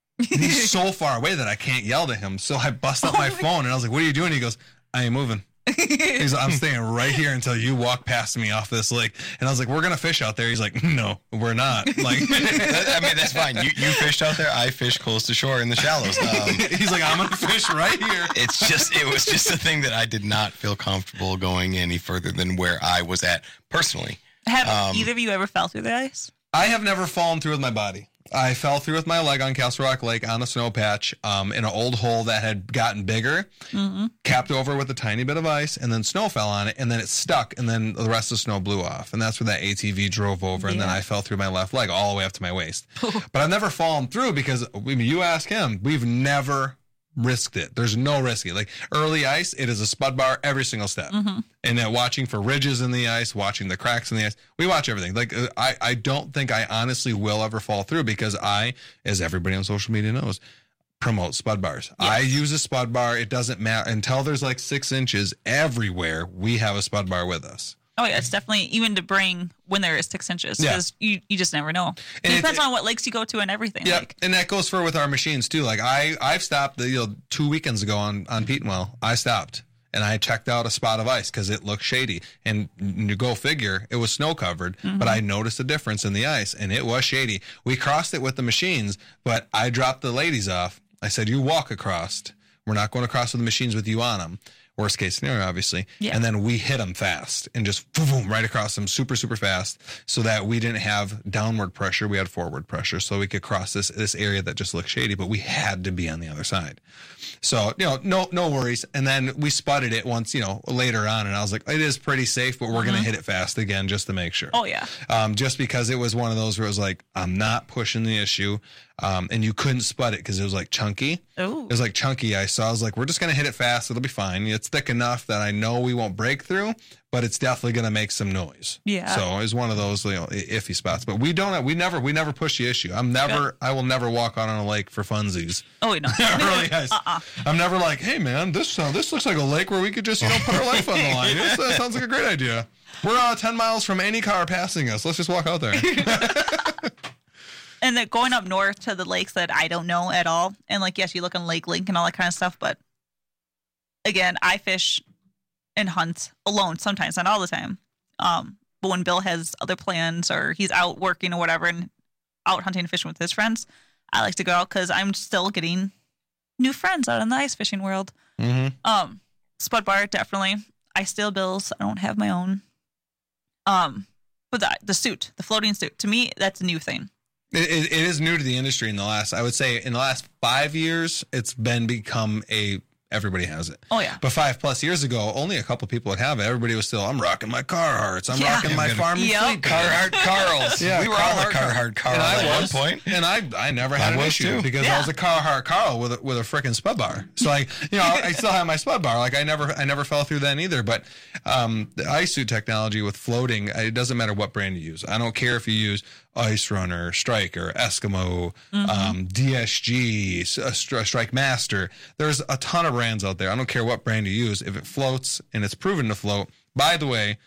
he's so far away that I can't yell to him. So I bust out my phone and I was like, what are you doing? He goes, I ain't moving. He's like, I'm staying right here until you walk past me off this lake. And I was like, we're going to fish out there. He's like, no, we're not. Like, I mean, that's fine. You, you fished out there. I fished close to shore in the shallows. Um, He's like, I'm going to fish right here. It's just, it was just a thing that I did not feel comfortable going any further than where I was at personally. Have um, either of you ever fell through the ice? I have never fallen through with my body. I fell through with my leg on Castle Rock Lake on a snow patch um, in an old hole that had gotten bigger, mm-hmm. capped over with a tiny bit of ice, and then snow fell on it, and then it stuck, and then the rest of the snow blew off. And that's where that A T V drove over, and yeah. then I fell through my left leg all the way up to my waist. But I've never fallen through because, I mean, you ask him, we've never risked it. There's no risky. Like early ice, it is a spud bar every single step. Mm-hmm. And then watching for ridges in the ice, watching the cracks in the ice, we watch everything. Like I, I don't think I honestly will ever fall through because I, as everybody on social media knows, promote spud bars. Yes. I use a spud bar. It doesn't matter until there's like six inches everywhere. We have a spud bar with us. Oh yeah, it's definitely even to bring when there is six inches because yeah. you, you just never know. It, and depends it, on what lakes you go to and everything. Yeah, like. And that goes for with our machines too. Like I I've stopped the, you know two weekends ago on on Petenwell. I stopped and I checked out a spot of ice because it looked shady. And you go figure, it was snow covered, mm-hmm. but I noticed a difference in the ice and it was shady. We crossed it with the machines, but I dropped the ladies off. I said, "You walk across. We're not going to cross with the machines with you on them." Worst case scenario, obviously. Yeah. And then we hit them fast and just boom, boom, right across them super, super fast so that we didn't have downward pressure. We had forward pressure so we could cross this this area that just looked shady, but we had to be on the other side. So, you know, no no worries. And then we spotted it once, you know, later on. And I was like, it is pretty safe, but we're mm-hmm. going to hit it fast again just to make sure. Oh, yeah. Um, just because it was one of those where it was like, I'm not pushing the issue. Um, and you couldn't spud it because it was like chunky. Ooh. It was like chunky ice. So I was like, we're just going to hit it fast. It'll be fine. It's thick enough that I know we won't break through, but it's definitely going to make some noise. Yeah. So it was one of those, you know, iffy spots. But we don't, we never, we never push the issue. I'm never, Good. I will never walk out on a lake for funsies. Oh, wait, no. really, guys. Uh-uh. I'm never like, hey, man, this uh, this looks like a lake where we could just, you know, put our life on the line. This, that sounds like a great idea. We're uh, ten miles from any car passing us. Let's just walk out there. And then going up north to the lakes that I don't know at all. And like, yes, you look on Lake Link and all that kind of stuff. But again, I fish and hunt alone sometimes, not all the time. Um, but when Bill has other plans or he's out working or whatever and out hunting and fishing with his friends, I like to go out because I'm still getting new friends out in the ice fishing world. Mm-hmm. Um, Spud bar, definitely. I steal Bill's. I don't have my own. Um, but the, the suit, the floating suit, to me, that's a new thing. It, it, it is new to the industry in the last, I would say in the last five years, it's been become a, everybody has it. Oh, yeah. But five plus years ago, only a couple people would have it. Everybody was still, I'm rocking my Carhartts. I'm Yeah. rocking my farm and Yep. fleet. Carhartt Carls. Yeah, we were all a Carhartt Carl And I at was, one point. And I I never had I an was issue too. because Yeah. I was a Carhartt Carl with a, with a freaking spud bar. So like, you know, I still have my spud bar. Like I never I never fell through that either. But um, the ice suit technology with floating, it doesn't matter what brand you use. I don't care if you use Ice Runner, Striker, Eskimo, Mm-hmm. um, D S G, S- uh, Stri- Strike Master. There's a ton of brands out there. I don't care what brand you use. If it floats and it's proven to float, by the way,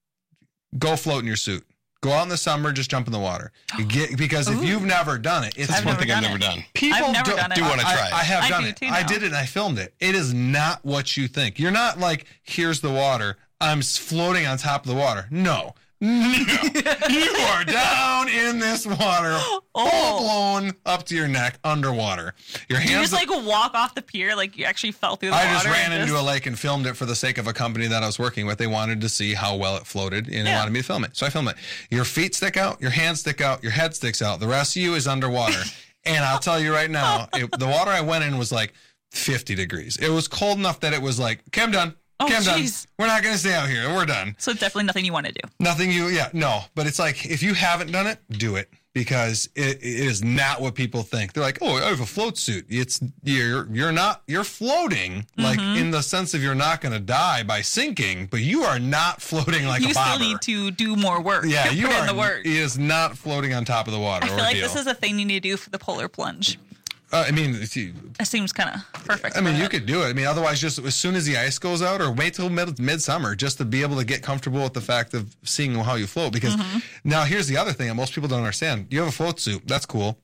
go float in your suit. Go out in the summer, just jump in the water. You get, because if Ooh. you've never done it, it's That's I've one never thing I've done never it. done. people I've never don't- done it. Do want to I, try it. I have I done do it. too I now. did it and I filmed it. It is not what you think. You're not like, here's the water. I'm s- floating on top of the water. No. No. You are down in this water, Oh. full blown up to your neck, underwater. Your Did you hands. just like walk off the pier like you actually fell through the I water? just ran and into a lake and filmed it for the sake of a company that I was working with. They wanted to see how well it floated and they Yeah. wanted me to film it. So I filmed it. Your feet stick out, your hands stick out, your head sticks out. The rest of you is underwater. And I'll tell you right now, it, the water I went in was like fifty degrees. It was cold enough that it was like, okay, I'm done. Oh, Okay, I'm done. jeez. We're not going to stay out here. We're done. So definitely nothing you want to do. Nothing you, yeah, no. But it's like, if you haven't done it, do it. Because it, it is not what people think. They're like, oh, I have a float suit. It's, you're, you're not, you're floating, like Mm-hmm. in the sense of you're not going to die by sinking, but you are not floating like you a still bobber. need to do more work. Yeah, you put are, in the work. it is not floating on top of the water. I feel or like deal. this is a thing you need to do for the polar plunge. Uh, I mean, if you, It seems kind of perfect. I mean, for you it. could do it. I mean, otherwise, just as soon as the ice goes out, or wait till mid midsummer, just to be able to get comfortable with the fact of seeing how you float. Because Mm-hmm. now, here's the other thing that most people don't understand: you have a float suit, that's cool.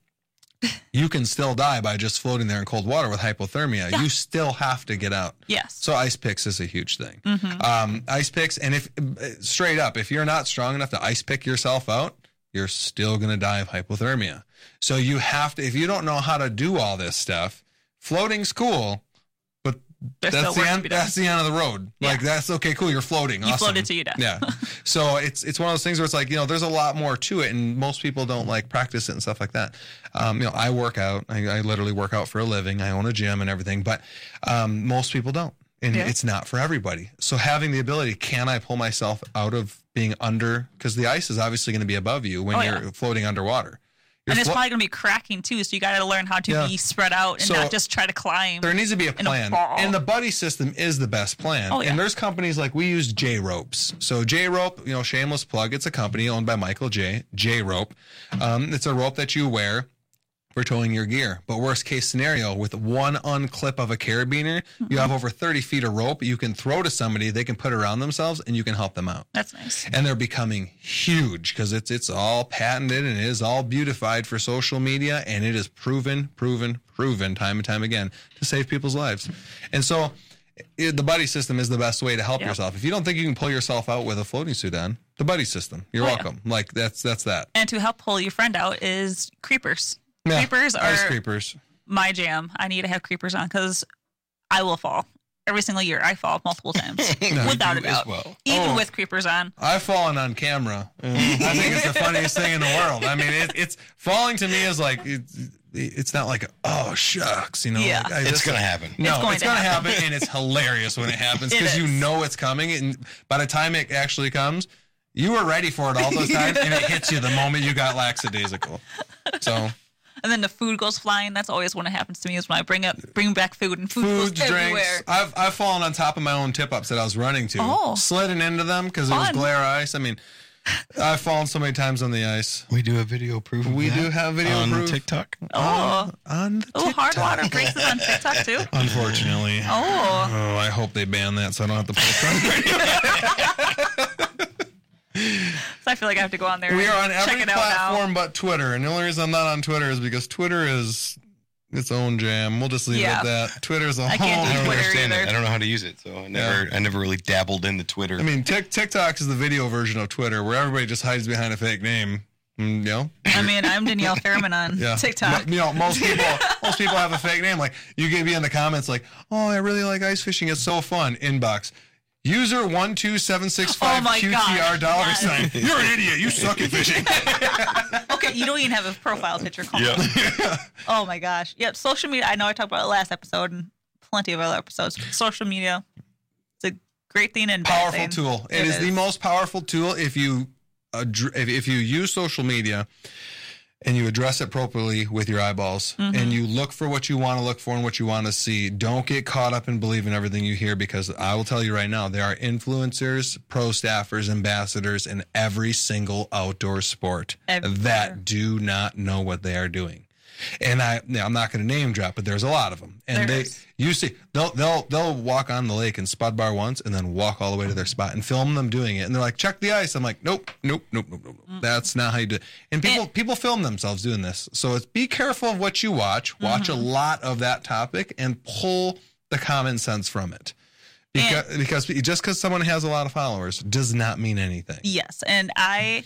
You can still die by just floating there in cold water with hypothermia. Yeah. You still have to get out. Yes. So ice picks is a huge thing. Mhm. Um, ice picks, and if straight up, if you're not strong enough to ice pick yourself out, you're still going to die of hypothermia. So you have to, if you don't know how to do all this stuff, floating's cool, but There's that's still the work to end. be done. That's the end of the road. Yeah. Like that's okay, cool. You're floating. You awesome. floated till you die. Yeah. So it's it's one of those things where it's like, you know, there's a lot more to it, and most people don't like practice it and stuff like that. Um, you know, I work out. I, I literally work out for a living. I own a gym and everything, but um, most people don't. And Yeah. it's not for everybody. So having the ability, can I pull myself out of being under? Because the ice is obviously going to be above you when Oh, you're yeah. floating underwater. You're And it's flo- probably going to be cracking too, so you got to learn how to Yeah. be spread out and So, not just try to climb. There needs to be a in plan. ball. And the buddy system is the best plan. Oh, yeah. And there's companies like we use J Ropes. So J Rope, you know, shameless plug, it's a company owned by Michael J. J Rope. Um, it's a rope that you wear for towing your gear. But worst case scenario, with one unclip of a carabiner, you have over thirty feet of rope you can throw to somebody, they can put around themselves, and you can help them out. That's nice. And they're becoming huge because it's it's all patented and it is all beautified for social media, and it is proven, proven, proven time and time again to save people's lives. And so it, the buddy system is the best way to help Yep. yourself. If you don't think you can pull yourself out with a floating suit on, the buddy system, you're Oh, yeah. welcome. Like that's that's that. And to help pull your friend out is creepers. Yeah, Creepers are ice creepers. my jam. I need to have creepers on because I will fall. Every single year, I fall multiple times, No, without a you as doubt. well. Even Oh. with creepers on. I've fallen on camera. And I think it's the funniest thing in the world. I mean, it, it's falling to me is like it, it's not like oh shucks, you know. Yeah. like, I It's just- gonna happen. No, It's going it's to gonna happen. happen, and it's hilarious when it happens It because you is. know it's coming, and by the time it actually comes, you were ready for it all those times, and it hits you the moment you got lackadaisical. So And then the food goes flying. That's always when it happens to me is when I bring up bring back food and food Foods, goes everywhere. drinks. I've I've fallen on top of my own tip ups that I was running to. Oh. Sliding into them because it was Fun. glare ice. I mean, I've fallen so many times on the ice. We do a video proof. Of We that do have video on proof. TikTok. Oh, on the oh, hard water breaks is on TikTok too. Unfortunately. Oh. Oh, I hope they ban that so I don't have to post on the radio. So I feel like I have to go on there. We and are on check every it out now. platform but Twitter, and the only reason I'm not on Twitter is because Twitter is its own jam. We'll just leave Yeah. it at that. Twitter's a I whole. can't do I don't Twitter understand either. it. I don't know how to use it, so I never, I never really dabbled into Twitter. I mean, tic- TikTok is the video version of Twitter, where everybody just hides behind a fake name. Mm, you know. I mean, I'm Danielle Fairman on Yeah. TikTok. Mo- You know, most people, most people have a fake name. Like you can be in the comments, like, "Oh, I really like ice fishing. It's so fun." Inbox. User one two seven six five Oh my Q T R gosh, dollar yes. sign. You're an idiot. You suck at fishing. Okay, you don't even have a profile picture. Come Yeah. on. Oh my gosh. Yep. Social media. I know I talked about it last episode and plenty of other episodes. Social media. It's a great thing and bad Powerful thing. tool. It it is, is. the most powerful tool if you addr- if, if you use social media and you address it properly with your eyeballs Mhm. and you look for what you want to look for and what you want to see. Don't get caught up in believing everything you hear, because I will tell you right now, there are influencers, pro staffers, ambassadors in every single outdoor sport Everywhere. that do not know what they are doing. And I, now, I'm not going to name drop, but there's a lot of them. And There they, is. you see, they'll they'll they'll walk on the lake and spud bar once, and then walk all the way to their spot and film them doing it. And they're like, "Check the ice." I'm like, "Nope, nope, nope, nope, nope. nope. That's not how you do it." And people people film themselves doing this. So it's be careful of what you watch. Watch Mm-hmm. a lot of that topic and pull the common sense from it. Because because just because someone has a lot of followers does not mean anything. Yes, and I,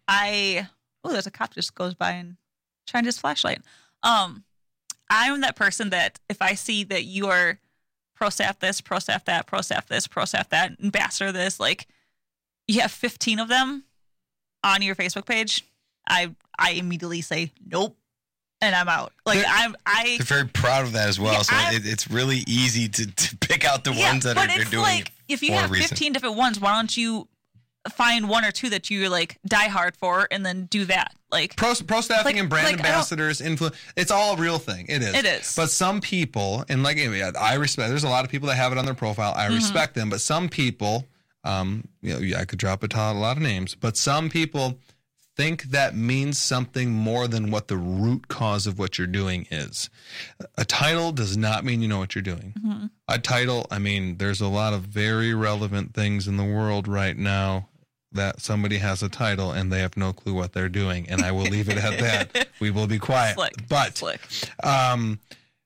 I. Oh, there's a cop just goes by and shines his flashlight. Um, I'm that person that if I see that you are pro staff this, pro staff that, pro staff this, pro staff that, ambassador this, like you have fifteen of them on your Facebook page, I I immediately say nope, and I'm out. Like They're- I'm I. They're very proud of that as well. Yeah, so I'm- it, it's really easy to, to pick out the Yeah, ones that but are, are it's doing like, it if you for have a reason. fifteen different ones, why don't you find one or two that you like die hard for and then do that? Like Pro, pro staffing like- and brand like, I don't- ambassadors, influ- it's all a real thing. It is. It is. But some people, and like I respect, there's a lot of people that have it on their profile. I Mhm. respect them. But some people, um, you know, yeah, I could drop a, t- a lot of names, but some people think that means something more than what the root cause of what you're doing is. A title does not mean you know what you're doing. Mhm. A title, I mean, there's a lot of very relevant things in the world right now that somebody has a title and they have no clue what they're doing. And I will leave it at that. We will be quiet. Slick. But Slick. um,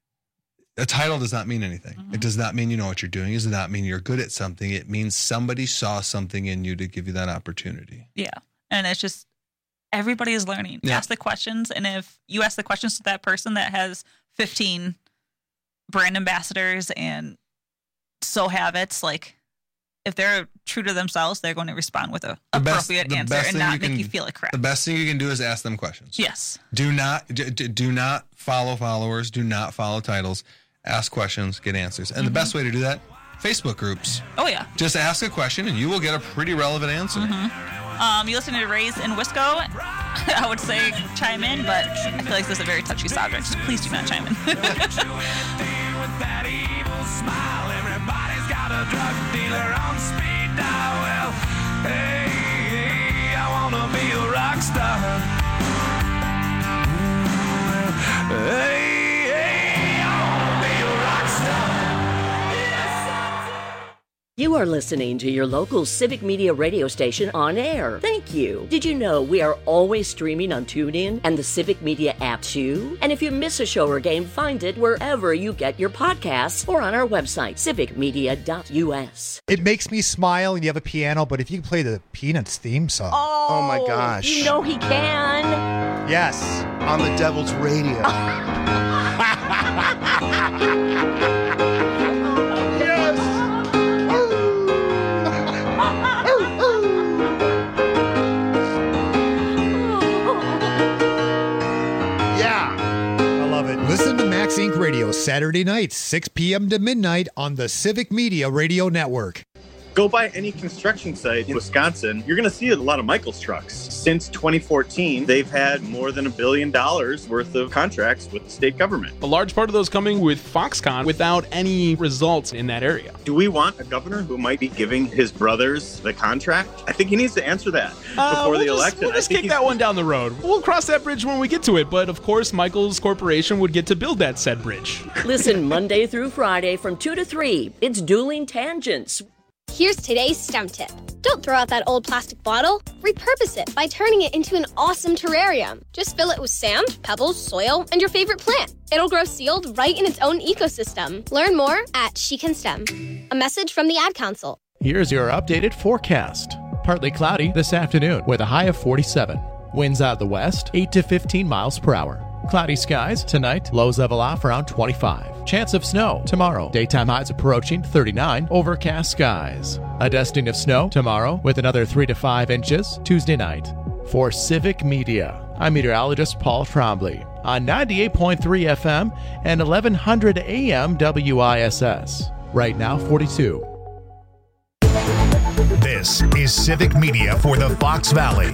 a title does not mean anything. It does not mean you know what you're doing. It does not mean you're good at something. It means somebody saw something in you to give you that opportunity. Yeah. And it's just everybody is learning. Yeah. Ask the questions, and if you ask the questions to that person that has fifteen brand ambassadors and so habits, like if they're true to themselves, they're going to respond with a The best- appropriate the answer best and thing not you make can- you feel like crap. The best thing you can do is ask them questions. Yes. Do not d- d- do not follow followers. Do not follow titles. Ask questions, get answers. And the best way to do that, Facebook groups. Oh yeah. Just ask a question and you will get a pretty relevant answer. Mm-hmm. Um, you listen to Rays and Wisco, I would say chime in, but I feel like this is a very touchy subject, so please do not chime in. Everybody's got a drug dealer on speed dial. Well, hey, hey, I wanna be a rock star. Hey, hey, I wanna be a rock star. You are listening to your local Civic Media radio station on air. Thank you. Did you know we are always streaming on TuneIn and the Civic Media app too? And if you miss a show or game, find it wherever you get your podcasts or on our website, civic media dot U S. It makes me smile and you have a piano, but if you can play the Peanuts theme song. Oh, my gosh. You know he can. Yes. On the Devil's Radio. Listen to Max Incorporated Radio Saturday nights, six p.m. to midnight on the Civic Media Radio Network. Go by any construction site in Wisconsin, you're going to see a lot of Michaels trucks. Since twenty fourteen, they've had more than a billion dollars worth of contracts with the state government. A large part of those coming with Foxconn without any results in that area. Do we want a governor who might be giving his brothers the contract? I think he needs to answer that Uh, before we'll the just, election. We'll just I think kick he's- that one down the road. We'll cross that bridge when we get to it. But of course, Michaels Corporation would get to build that said bridge. Listen Monday through Friday from two to three. It's Dueling Tangents. Here's today's STEM tip. Don't throw out that old plastic bottle. Repurpose it by turning it into an awesome terrarium. Just fill it with sand, pebbles, soil, and your favorite plant. It'll grow sealed right in its own ecosystem. Learn more at She Can STEM. A message from the Ad Council. Here's your updated forecast. Partly cloudy this afternoon with a high of forty-seven. Winds out of the west, eight to fifteen miles per hour. Cloudy skies tonight, lows level off around twenty-five. Chance of snow tomorrow. Daytime highs approaching thirty-nine. Overcast skies. A dusting of snow tomorrow with another three to five inches Tuesday night. For Civic Media, I'm meteorologist Paul Trombley on ninety-eight point three F M and eleven hundred A M W I S S. Right now, forty-two. This is Civic Media for the Fox Valley.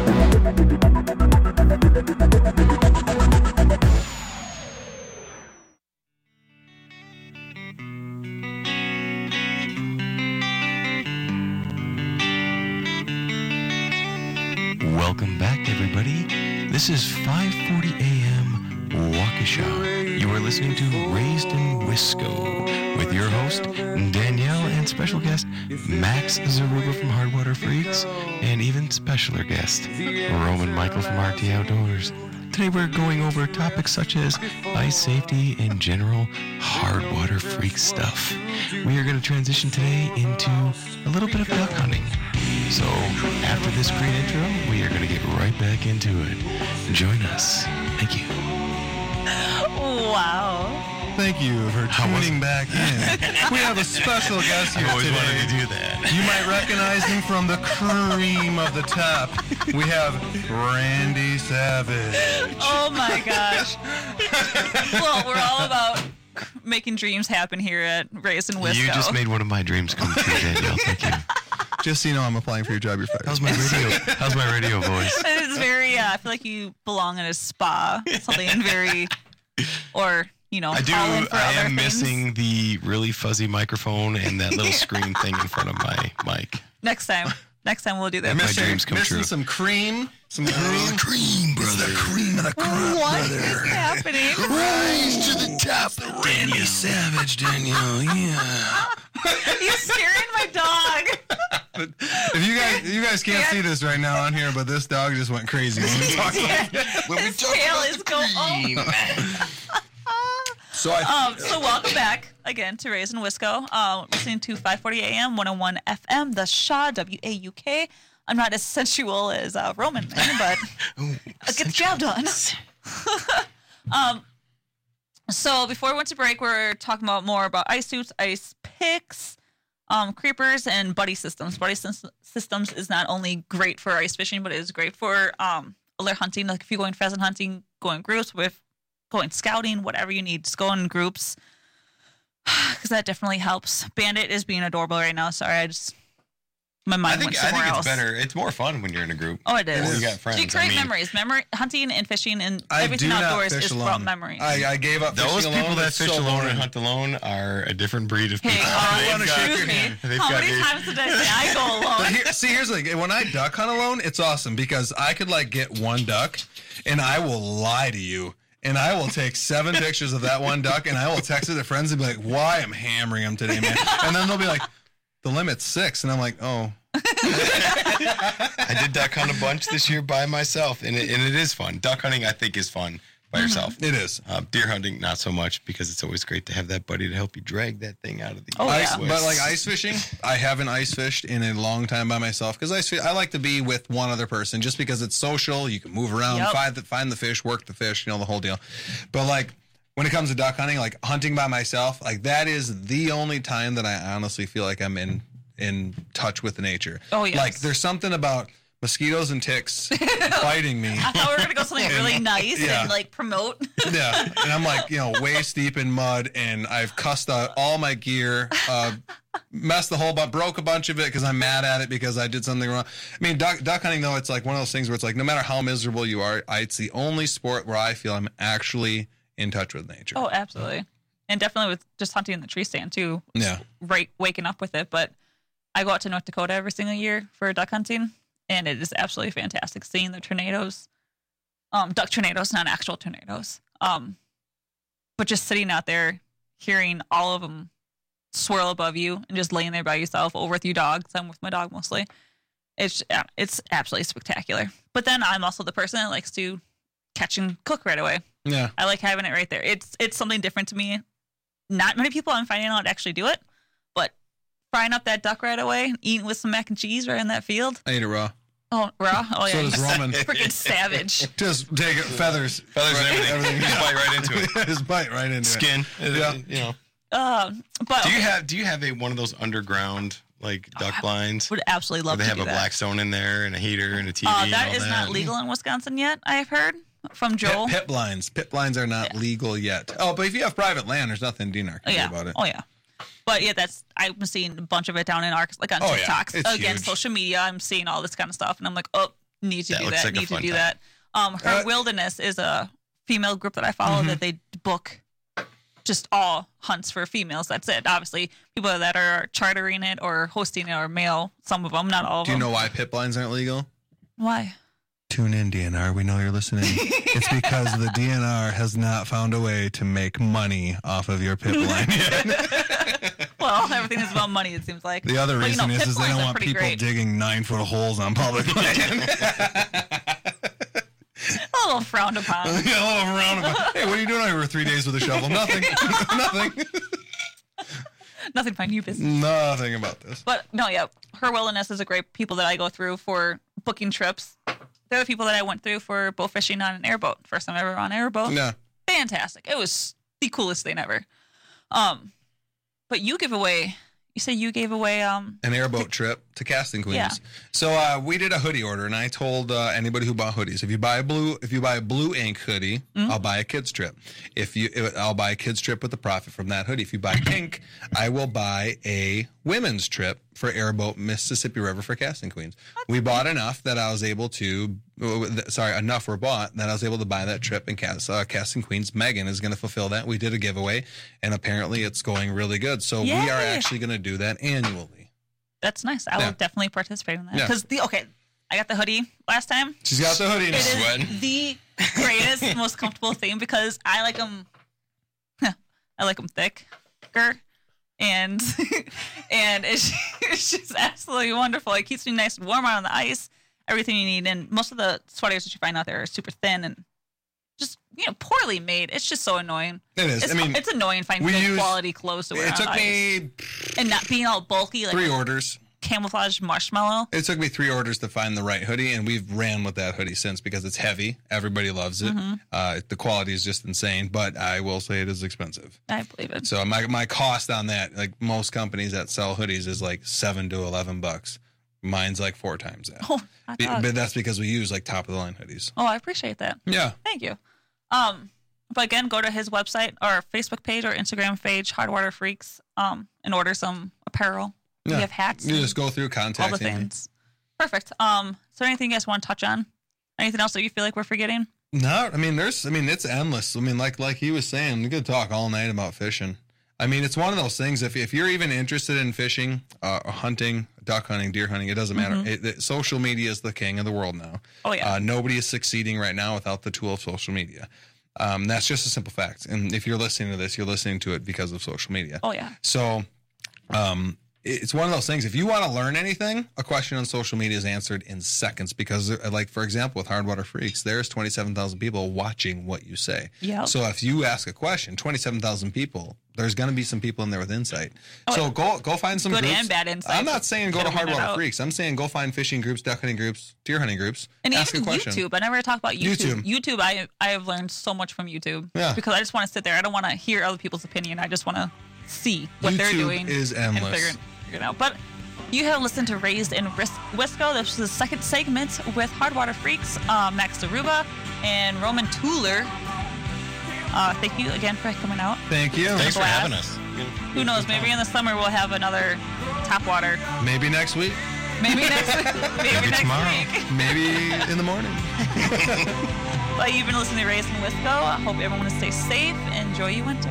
Welcome back, everybody. This is five forty A M Waukesha. You are listening to Raised in Wisco with your host, Danielle, and special guest, Max Zaruba from Hardwater Freaks, and even specialer guest, Roman Michael from R T Outdoors. Today we're going over topics such as ice safety and general hardwater freak stuff. We are going to transition today into a little bit of duck hunting. So after this great intro, we are going to get right back into it. Join us. Thank you. Wow. Thank you for tuning back in. We have a special guest here I always today. wanted to do that. You might recognize him from the cream of the top. We have Randy Savage. Oh my gosh. Well, we're all about making dreams happen here at Raised in Wisco. You just made one of my dreams come true, Danielle. Thank you. Just so you know, I'm applying for your job. You're fired. How's my radio? How's my radio voice? It's very, uh, I feel like you belong in a spa. Something very, or, you know, I do. call in for I other am things. missing the really fuzzy microphone and that little screen thing in front of my mic. Next time. Next time we'll do that. My dreams come missing true. some cream. Some cream. cream, brother. Cream of the crop, What is happening? Rise to the top, Randy Savage, Danielle. Yeah. You're scaring my dog. If you guys, you guys can't see this right now on here, but this dog just went crazy when we talked about it. When we His talk tail about is the going. cream. So I, Um, so welcome back again to Raised in Wisco. Um, listening to five forty A M, one oh one F M, the Shaw, W A U K. I'm not as sensual as uh, Roman, but it gets the job done. um, so before we went to break, we we're talking about more about ice suits, ice picks, um, creepers, and buddy systems. Buddy sys- systems is not only great for ice fishing, but it is great for um, other hunting. Like if you're going pheasant hunting, go in groups with. Going scouting, whatever you need, just go in groups because that definitely helps. Bandit is being adorable right now. Sorry, I just my mind I think went I somewhere think else. it's better. It's more fun when you're in a group. Oh, it is. When you got friends. So you create I mean, memories. Memory hunting and fishing and I everything do not outdoors fish is alone. about memories. I, I gave up Those fishing people alone. that It's fish so alone boring. and hunt alone are a different breed of Hey, people. uh, They've got- excuse me. they've How got many a- times did I say I go alone? But here, see, here's the thing. When I duck hunt alone, it's awesome because I could like get one duck, and I will lie to you. And I will take seven pictures of that one duck, and I will text it to friends and be like, "Why I'm hammering them today, man?" And then they'll be like, "The limit's six," and I'm like, "Oh." I did duck hunt a bunch this year by myself, and it, and it is fun. Duck hunting, I think, is fun by yourself. It is. Uh, deer hunting, not so much, because it's always great to have that buddy to help you drag that thing out of the Oh, ice, yeah. but like ice fishing, I haven't ice fished in a long time by myself because ice fish, I like to be with one other person just because it's social. You can move around, Yep. find the find the fish, work the fish, you know, the whole deal. But like when it comes to duck hunting, like hunting by myself, like that is the only time that I honestly feel like I'm in in touch with nature. Oh, yes. Like there's something about mosquitoes and ticks biting me. I thought we were gonna go something really nice Yeah. and like promote. Yeah, and I'm like, you know, waist deep in mud, and I've cussed out all my gear. Uh, messed the whole but broke a bunch of it because I'm mad at it because I did something wrong. I mean, duck, duck hunting, though, it's like one of those things where it's like no matter how miserable you are, I, it's the only sport where I feel I'm actually in touch with nature. Oh, absolutely. And definitely with just hunting in the tree stand, too. Yeah. Right, waking up with it. But I go out to North Dakota every single year for duck hunting, and it is absolutely fantastic seeing the tornadoes. Um, duck tornadoes, not actual tornadoes. Um, but just sitting out there, hearing all of them swirl above you and just laying there by yourself or with your dog. So I'm with my dog mostly. It's it's absolutely spectacular. But then I'm also the person that likes to catch and cook right away. Yeah. I like having it right there. It's it's something different to me. Not many people I'm finding out actually do it, but frying up that duck right away, eating with some mac and cheese right in that field. I eat it raw. Oh, raw? Oh, yeah. So does Roman. Freaking savage. Just take it, feathers. Feathers and right, everything. Just bite right into it. Just bite right into Skin. it. Yeah. Yeah. You know. Uh, but do you have do you have a one of those underground like duck oh, blinds? Would absolutely love where they to have do a that. Blackstone in there and a heater and a T V. Uh, and that all is that. not legal in Wisconsin yet, I've heard from Joel. Pit, pit blinds. Pit blinds are not yeah. legal yet. Oh, but if you have private land, there's nothing D N R can oh, yeah. do about it. Oh, yeah. But yeah, that's I'm seeing a bunch of it down in Arkansas, like on oh, TikToks. Yeah. Again, huge. social media, I'm seeing all this kind of stuff, and I'm like, oh, need to that do that, like need to do time. that. Um, Her Uh, Wilderness is a female group that I follow mm-hmm. that they book just all hunts for females. That's it. Obviously, people that are chartering it or hosting it are male. Some of them, not all of Do you them. know why pit blinds aren't legal? Why? Tune in, D N R. We know you're listening. It's because the D N R has not found a way to make money off of your pit blind yet. Well, everything is about money, it seems like. The other but, reason you know, is, is they don't are want pretty people great. digging nine-foot holes on public land. A little frowned upon. Yeah, a little frowned upon. Hey, what are you doing over three days with a shovel? Nothing. Nothing. Nothing fine, you business. Nothing about this. But no, yeah, Her Wilderness is a great people that I go through for booking trips. They're the people that I went through for boat fishing on an airboat. First time ever on an airboat. Yeah. Fantastic. It was the coolest thing ever. Um, but you give away. You say you gave away um an airboat trip to Casting Queens. Yeah. So uh, we did a hoodie order, and I told uh, anybody who bought hoodies, if you buy a blue, if you buy a blue ink hoodie, mm-hmm. I'll buy a kids trip. If you, if, I'll buy a kids trip with the profit from that hoodie. If you buy pink, I will buy a women's trip for airboat Mississippi River for Casting Queens. We bought enough that I was able to. Sorry, enough were bought that I was able to buy that trip and cast, uh, Casting Queens. Megan is going to fulfill that. We did a giveaway, and apparently it's going really good. So Yay. we are actually going to do that annually. That's nice. I Yeah. will definitely participate in that. Yeah. Because the okay, I got the hoodie last time. She's got the hoodie now. It is Sweating. the greatest, most comfortable thing because I like them. I like them thicker, and and it's, it's just absolutely wonderful. It keeps me nice and warm out on the ice. Everything you need, and most of the sweaters that you find out there are super thin and just you know poorly made. It's just so annoying. It is. It's, I mean, it's annoying finding we good use- quality clothes to wear. It on took ice. me and not being all bulky like three a orders. camouflage marshmallow. It took me three orders to find the right hoodie, and we've ran with that hoodie since because it's heavy. Everybody loves it. Mhm. Uh, the quality is just insane, but I will say it is expensive. I believe it. So my my cost on that, like most companies that sell hoodies, is like seven to eleven bucks. Mine's like four times that. Oh, I Be- thought- but that's because we use like top of the line hoodies. Oh, I appreciate that. Yeah. Thank you. Um, but again, go to his website or Facebook page or Instagram page, Hardwater Freaks, um, and order some apparel. Yeah. We have hats. You and just go through all the contacting me. things. Perfect. Um, is there anything you guys want to touch on? Anything else that you feel like we're forgetting? No, I mean there's I mean it's endless. I mean like like he was saying, we could talk all night about fishing. I mean it's one of those things. If if you're even interested in fishing, uh, or hunting, duck hunting, deer hunting, it doesn't matter. Mhm. It, it, social media is the king of the world now. Oh, yeah. Uh, nobody is succeeding right now without the tool of social media. Um, that's just a simple fact. And if you're listening to this, you're listening to it because of social media. Oh, yeah. So, um, it's one of those things. If you want to learn anything, a question on social media is answered in seconds because, uh, like, for example, with Hardwater Freaks, there's twenty-seven thousand people watching what you say. Yep. So if you ask a question, twenty-seven thousand people, there's going to be some people in there with insight. Oh, so yeah. go go find some Good groups. and bad insight. I'm not saying go to Get 'em in and Hardwater out. Freaks. I'm saying go find fishing groups, duck hunting groups, deer hunting groups. And ask even a question. YouTube. I never talk about YouTube. YouTube. YouTube, I I have learned so much from YouTube. Yeah. Because I just want to sit there. I don't want to hear other people's opinion. I just want to see what they're YouTube doing. is And endless. figure, it- figure it out. But you have listened to Raised in Ris- Wisco. This was the second segment with Hardwater Freaks, uh, Max Daruba and Roman Tuller. Uh, thank you again for coming out. Thank you. Thanks for Blast. having us. Who knows? Maybe in the summer we'll have another top water. Maybe next week. Maybe next week. Maybe, Maybe next tomorrow. week. Maybe in the morning. Well, you've been listening to Raised in Wisco. I hope everyone will stay safe. Enjoy your winter.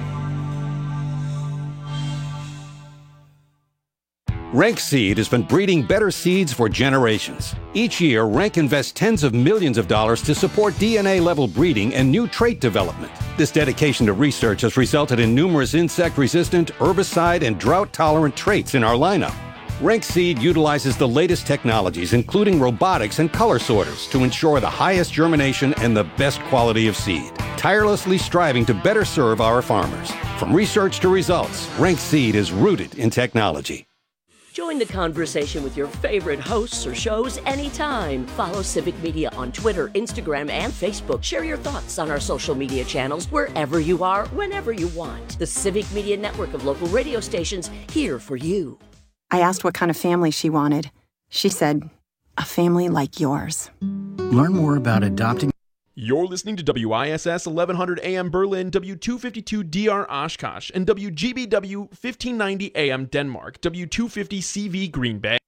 Rank Seed has been breeding better seeds for generations. Each year, Rank invests tens of millions of dollars to support D N A-level breeding and new trait development. This dedication to research has resulted in numerous insect-resistant, herbicide, and drought-tolerant traits in our lineup. Rank Seed utilizes the latest technologies, including robotics and color sorters, to ensure the highest germination and the best quality of seed, tirelessly striving to better serve our farmers. From research to results, Rank Seed is rooted in technology. Join the conversation with your favorite hosts or shows anytime. Follow Civic Media on Twitter, Instagram, and Facebook. Share your thoughts on our social media channels wherever you are, whenever you want. The Civic Media network of local radio stations here for you. I asked what kind of family she wanted. She said, a family like yours. Learn more about adopting. You're listening to W I S S eleven hundred A M Berlin, W two fifty-two D R Oshkosh, and W G B W fifteen ninety A M Denmark, W two fifty C V Green Bay.